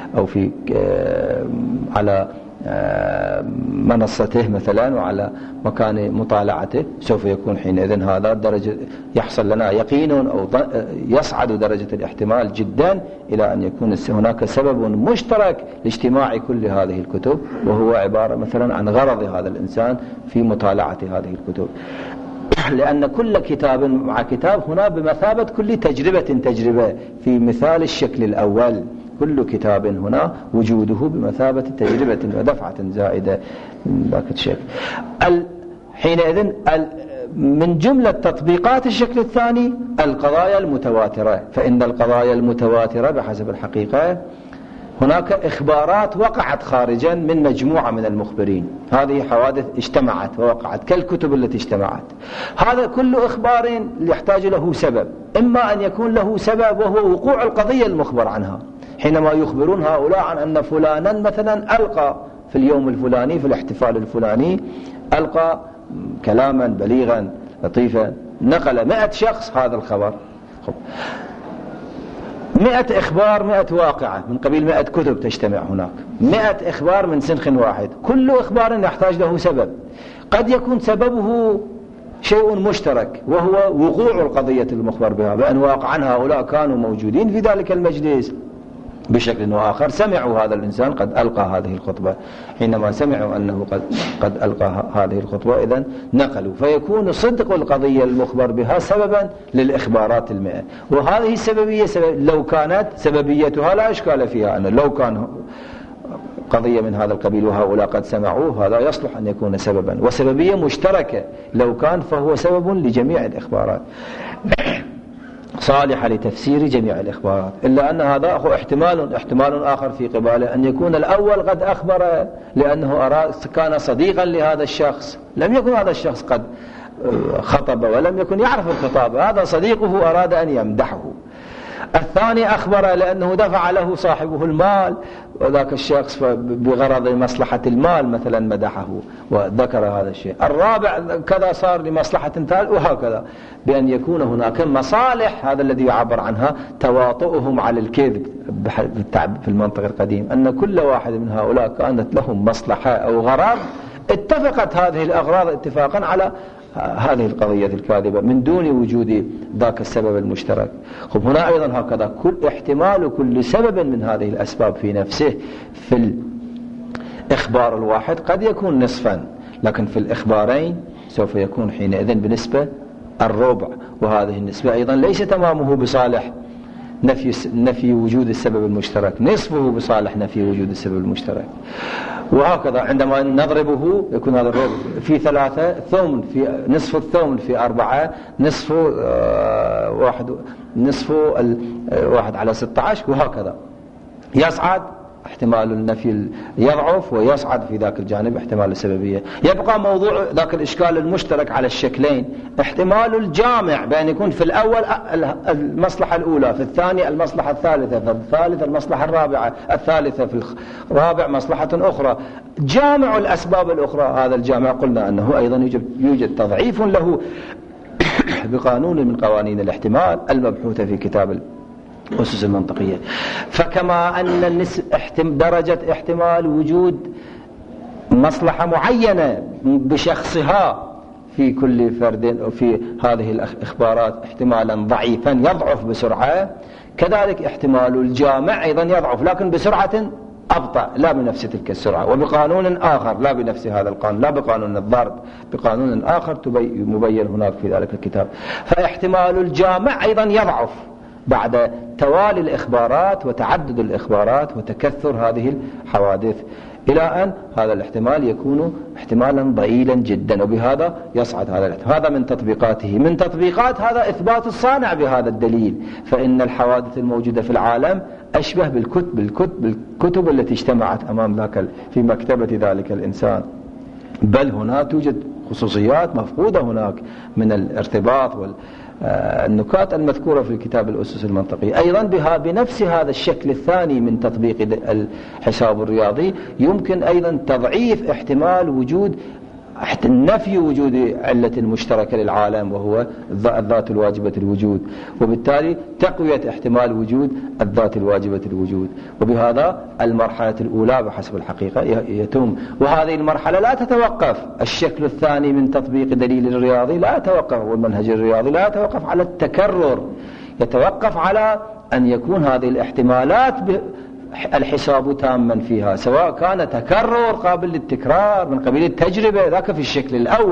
على منصته مثلا وعلى مكان مطالعته، سوف يكون حينئذ هذا درجة يحصل لنا يقين أو يصعد درجة الاحتمال جدا إلى أن يكون هناك سبب مشترك لاجتماع كل هذه الكتب، وهو عبارة مثلا عن غرض هذا الإنسان في مطالعة هذه الكتب. لأن كل كتاب مع كتاب هنا بمثابة كل تجربة في مثال الشكل الأول، كل كتاب هنا وجوده بمثابة تجربة ودفعة زائدة من ذاك الشكل. حينئذ من جملة تطبيقات الشكل الثاني القضايا المتواترة، فإن القضايا المتواترة بحسب الحقيقة هناك إخبارات وقعت خارجا من مجموعة من المخبرين، هذه حوادث اجتمعت ووقعت كالكتب التي اجتمعت. هذا كل إخبار يحتاج له سبب، إما أن يكون له سبب وهو وقوع القضية المخبر عنها، حينما يخبرون هؤلاء عن أن فلانا مثلا ألقى في اليوم الفلاني في الاحتفال الفلاني ألقى كلاما بليغا لطيفا، نقل 100 شخص هذا الخبر. 100 إخبار، 100 واقعة من قبيل 100 كتب تجتمع هناك، 100 إخبار من سنخ واحد، كل إخبار يحتاج له سبب. قد يكون سببه شيء مشترك وهو وقوع القضية المخبر بها، بأن واقعا هؤلاء كانوا موجودين في ذلك المجلس بشكل آخر، سمعوا هذا الإنسان قد ألقى هذه الخطبة، حينما سمعوا أنه قد ألقى هذه الخطبة إذن نقلوا، فيكون صدق القضية المخبر بها سببا للإخبارات 100. وهذه السببية لو كانت سببيتها لا إشكال فيها، أن لو كان قضية من هذا القبيل وهؤلاء قد سمعوه هذا يصلح أن يكون سببا، وسببية مشتركة لو كان فهو سبب لجميع الإخبارات صالحة لتفسير جميع الإخبارات. إلا أن هذا هو احتمال آخر في قباله، أن يكون الأول قد أخبر لأنه كان صديقا لهذا الشخص، لم يكن هذا الشخص قد خطب ولم يكن يعرف الخطاب، هذا صديقه أراد أن يمدحه. الثاني أخبر لأنه دفع له صاحبه المال، وذاك الشخص بغرض مصلحة المال مثلا مدحه وذكر هذا الشيء. الرابع كذا صار لمصلحة ثالث، وهكذا، بأن يكون هناك مصالح، هذا الذي يعبر عنها تواطؤهم على الكذب في المنطق القديم، أن كل واحد من هؤلاء كانت لهم مصلحة أو غرض، اتفقت هذه الأغراض اتفاقا على هذه القضية الكاذبة من دون وجود ذاك السبب المشترك. خب هنا أيضا هكذا احتمال كل سبب من هذه الأسباب في نفسه في الإخبار الواحد قد يكون نصفا، لكن في الإخبارين سوف يكون حينئذ بنسبة الربع، وهذه النسبة أيضا ليس تمامه بصالح نفي وجود السبب المشترك، نصفه بصالح نفي وجود السبب المشترك. وهكذا عندما نضربه يكون هذا الربع في 3 ثمن، في نصف الثمن في 4، نصف 1 على 16، وهكذا يصعد احتمال النفي يضعف ويصعد في ذاك الجانب احتمال السببية. يبقى موضوع ذاك الإشكال المشترك على الشكلين، احتمال الجامع بأن يكون في الأول المصلحة الأولى، في الثاني المصلحة الثالثة، في الثالث المصلحة الرابعة، الثالثة في الرابع مصلحة أخرى، جامع الأسباب الأخرى. هذا الجامع قلنا أنه أيضا يوجد تضعيف له بقانون من قوانين الاحتمال المبحوثة في كتاب الأسس المنطقية. فكما أن درجة احتمال وجود مصلحة معينة بشخصها في كل فرد في هذه الإخبارات احتمالا ضعيفا يضعف بسرعة، كذلك احتمال الجامع أيضا يضعف لكن بسرعة أبطأ، لا بنفس تلك السرعة، وبقانون آخر لا بنفس هذا القانون، لا بقانون الضرب، بقانون آخر مبين هناك في ذلك الكتاب. فاحتمال الجامع أيضا يضعف بعد توالي الإخبارات وتعدد الإخبارات وتكثر هذه الحوادث، إلى أن هذا الاحتمال يكون احتمالا ضئيلا جدا، وبهذا يصعد هذا الاحتمال. هذا من تطبيقاته. من تطبيقات هذا إثبات الصانع بهذا الدليل، فإن الحوادث الموجودة في العالم أشبه بالكتب التي اجتمعت أمام ذاك في مكتبة ذلك الإنسان، بل هنا توجد خصوصيات مفقودة هناك من الارتباط والنكات المذكورة في الكتاب الأسس المنطقية. أيضا بنفس هذا الشكل الثاني من تطبيق الحساب الرياضي يمكن أيضا تضعيف احتمال وجود نفي وجود علة مشتركة للعالم وهو الذات الواجبة الوجود، وبالتالي تقوية احتمال وجود الذات الواجبة الوجود. وبهذا المرحلة الأولى بحسب الحقيقة يتم، وهذه المرحلة لا تتوقف. الشكل الثاني من تطبيق دليل الرياضي لا يتوقف، والمنهج الرياضي لا يتوقف على التكرر، يتوقف على أن يكون هذه الاحتمالات الحساب تاما فيها، سواء كان تكرر قابل للتكرار من قبيل التجربة ذاك في الشكل الأول.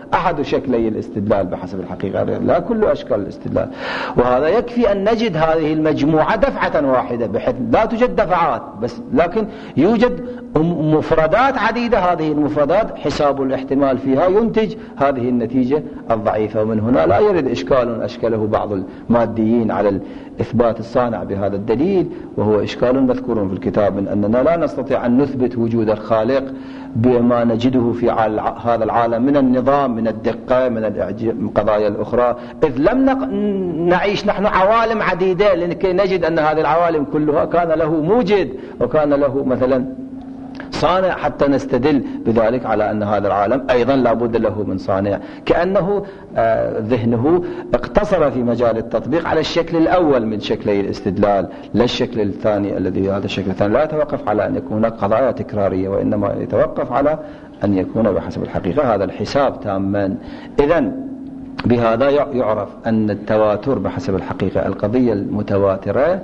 أحد شكلي الاستدلال بحسب الحقيقة، لا كل أشكال الاستدلال. وهذا يكفي أن نجد هذه المجموعة دفعة واحدة، بحيث لا توجد دفعات بس، لكن يوجد مفردات عديدة. هذه المفردات حساب الاحتمال فيها ينتج هذه النتيجة الضعيفة. ومن هنا لا يرد إشكال أشكله بعض الماديين على الإثبات الصانع بهذا الدليل، وهو إشكال مذكور في الكتاب، من أننا لا نستطيع أن نثبت وجود الخالق بما نجده في هذا العالم من النظام، من الدقة، من القضايا الأخرى، إذ لم نعيش نحن عوالم عديدة لكي نجد أن هذه العوالم كلها كان له موجد وكان له مثلا صانع حتى نستدل بذلك على أن هذا العالم أيضا لا بد له من صانع. كأنه ذهنه اقتصر في مجال التطبيق على الشكل الأول من شكلي الاستدلال، لا الشكل الثاني الذي هذا الشكل الثاني لا يتوقف على أن يكون قضايا تكرارية، وإنما يتوقف على أن يكون بحسب الحقيقة هذا الحساب تاما. إذن بهذا يعرف أن التواتر بحسب الحقيقة القضية المتواترة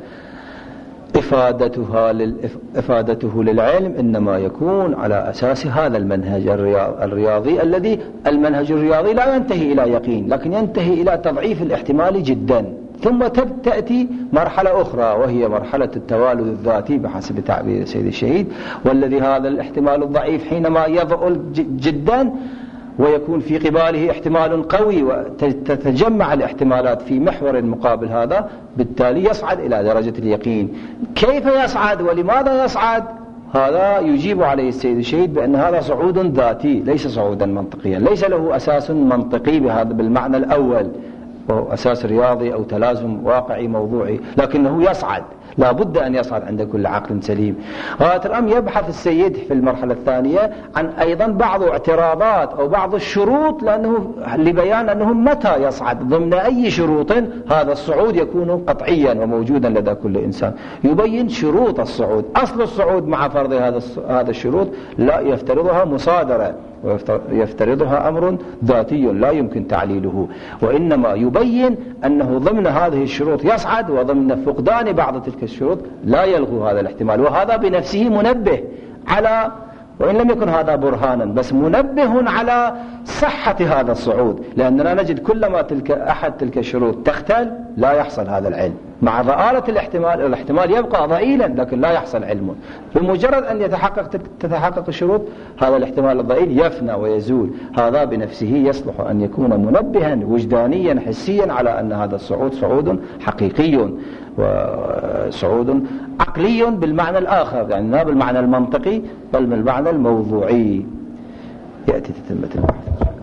إفادته للعلم إنما يكون على أساس هذا المنهج الرياضي، الذي المنهج الرياضي لا ينتهي إلى يقين، لكن ينتهي إلى تضعيف الاحتمال جدا. ثم تأتي مرحلة أخرى وهي مرحلة التوالد الذاتي بحسب تعبير سيد الشهيد، والذي هذا الاحتمال الضعيف حينما يضعف جدا ويكون في قباله احتمال قوي وتتجمع الاحتمالات في محور مقابل هذا، بالتالي يصعد إلى درجة اليقين. كيف يصعد ولماذا يصعد؟ هذا يجيب عليه السيد الشهيد بأن هذا صعود ذاتي ليس صعودا منطقيا، ليس له أساس منطقي بهذا بالمعنى الأول، وهو أساس رياضي أو تلازم واقعي موضوعي، لكنه يصعد، لا بد أن يصعد عند كل عقل سليم. وترى يبحث السيد في المرحلة الثانية عن أيضا بعض اعتراضات أو بعض الشروط، لأنه لبيان أنه متى يصعد ضمن أي شروط هذا الصعود يكون قطعيا وموجودا لدى كل إنسان. يبين شروط الصعود، أصل الصعود مع فرض هذا الشروط لا يفترضها مصادرة، ويفترضها أمر ذاتي لا يمكن تعليله، وإنما يبين أنه ضمن هذه الشروط يصعد، وضمن فقدان بعض تلك الشروط لا يلغو هذا الاحتمال. وهذا بنفسه منبه على، وإن لم يكن هذا برهانا، بس منبه على صحة هذا الصعود، لأننا نجد كلما أحد تلك الشروط تختل لا يحصل هذا العلم. مع ضآلة الاحتمال يبقى ضئيلا لكن لا يحصل علم. بمجرد أن تتحقق الشروط هذا الاحتمال الضئيل يفنى ويزول. هذا بنفسه يصلح أن يكون منبها وجدانيا حسيا على أن هذا الصعود صعود حقيقي وصعود عقلي بالمعنى الآخر، يعني لا بالمعنى المنطقي بل بالمعنى الموضوعي. يأتي تتمة البحث.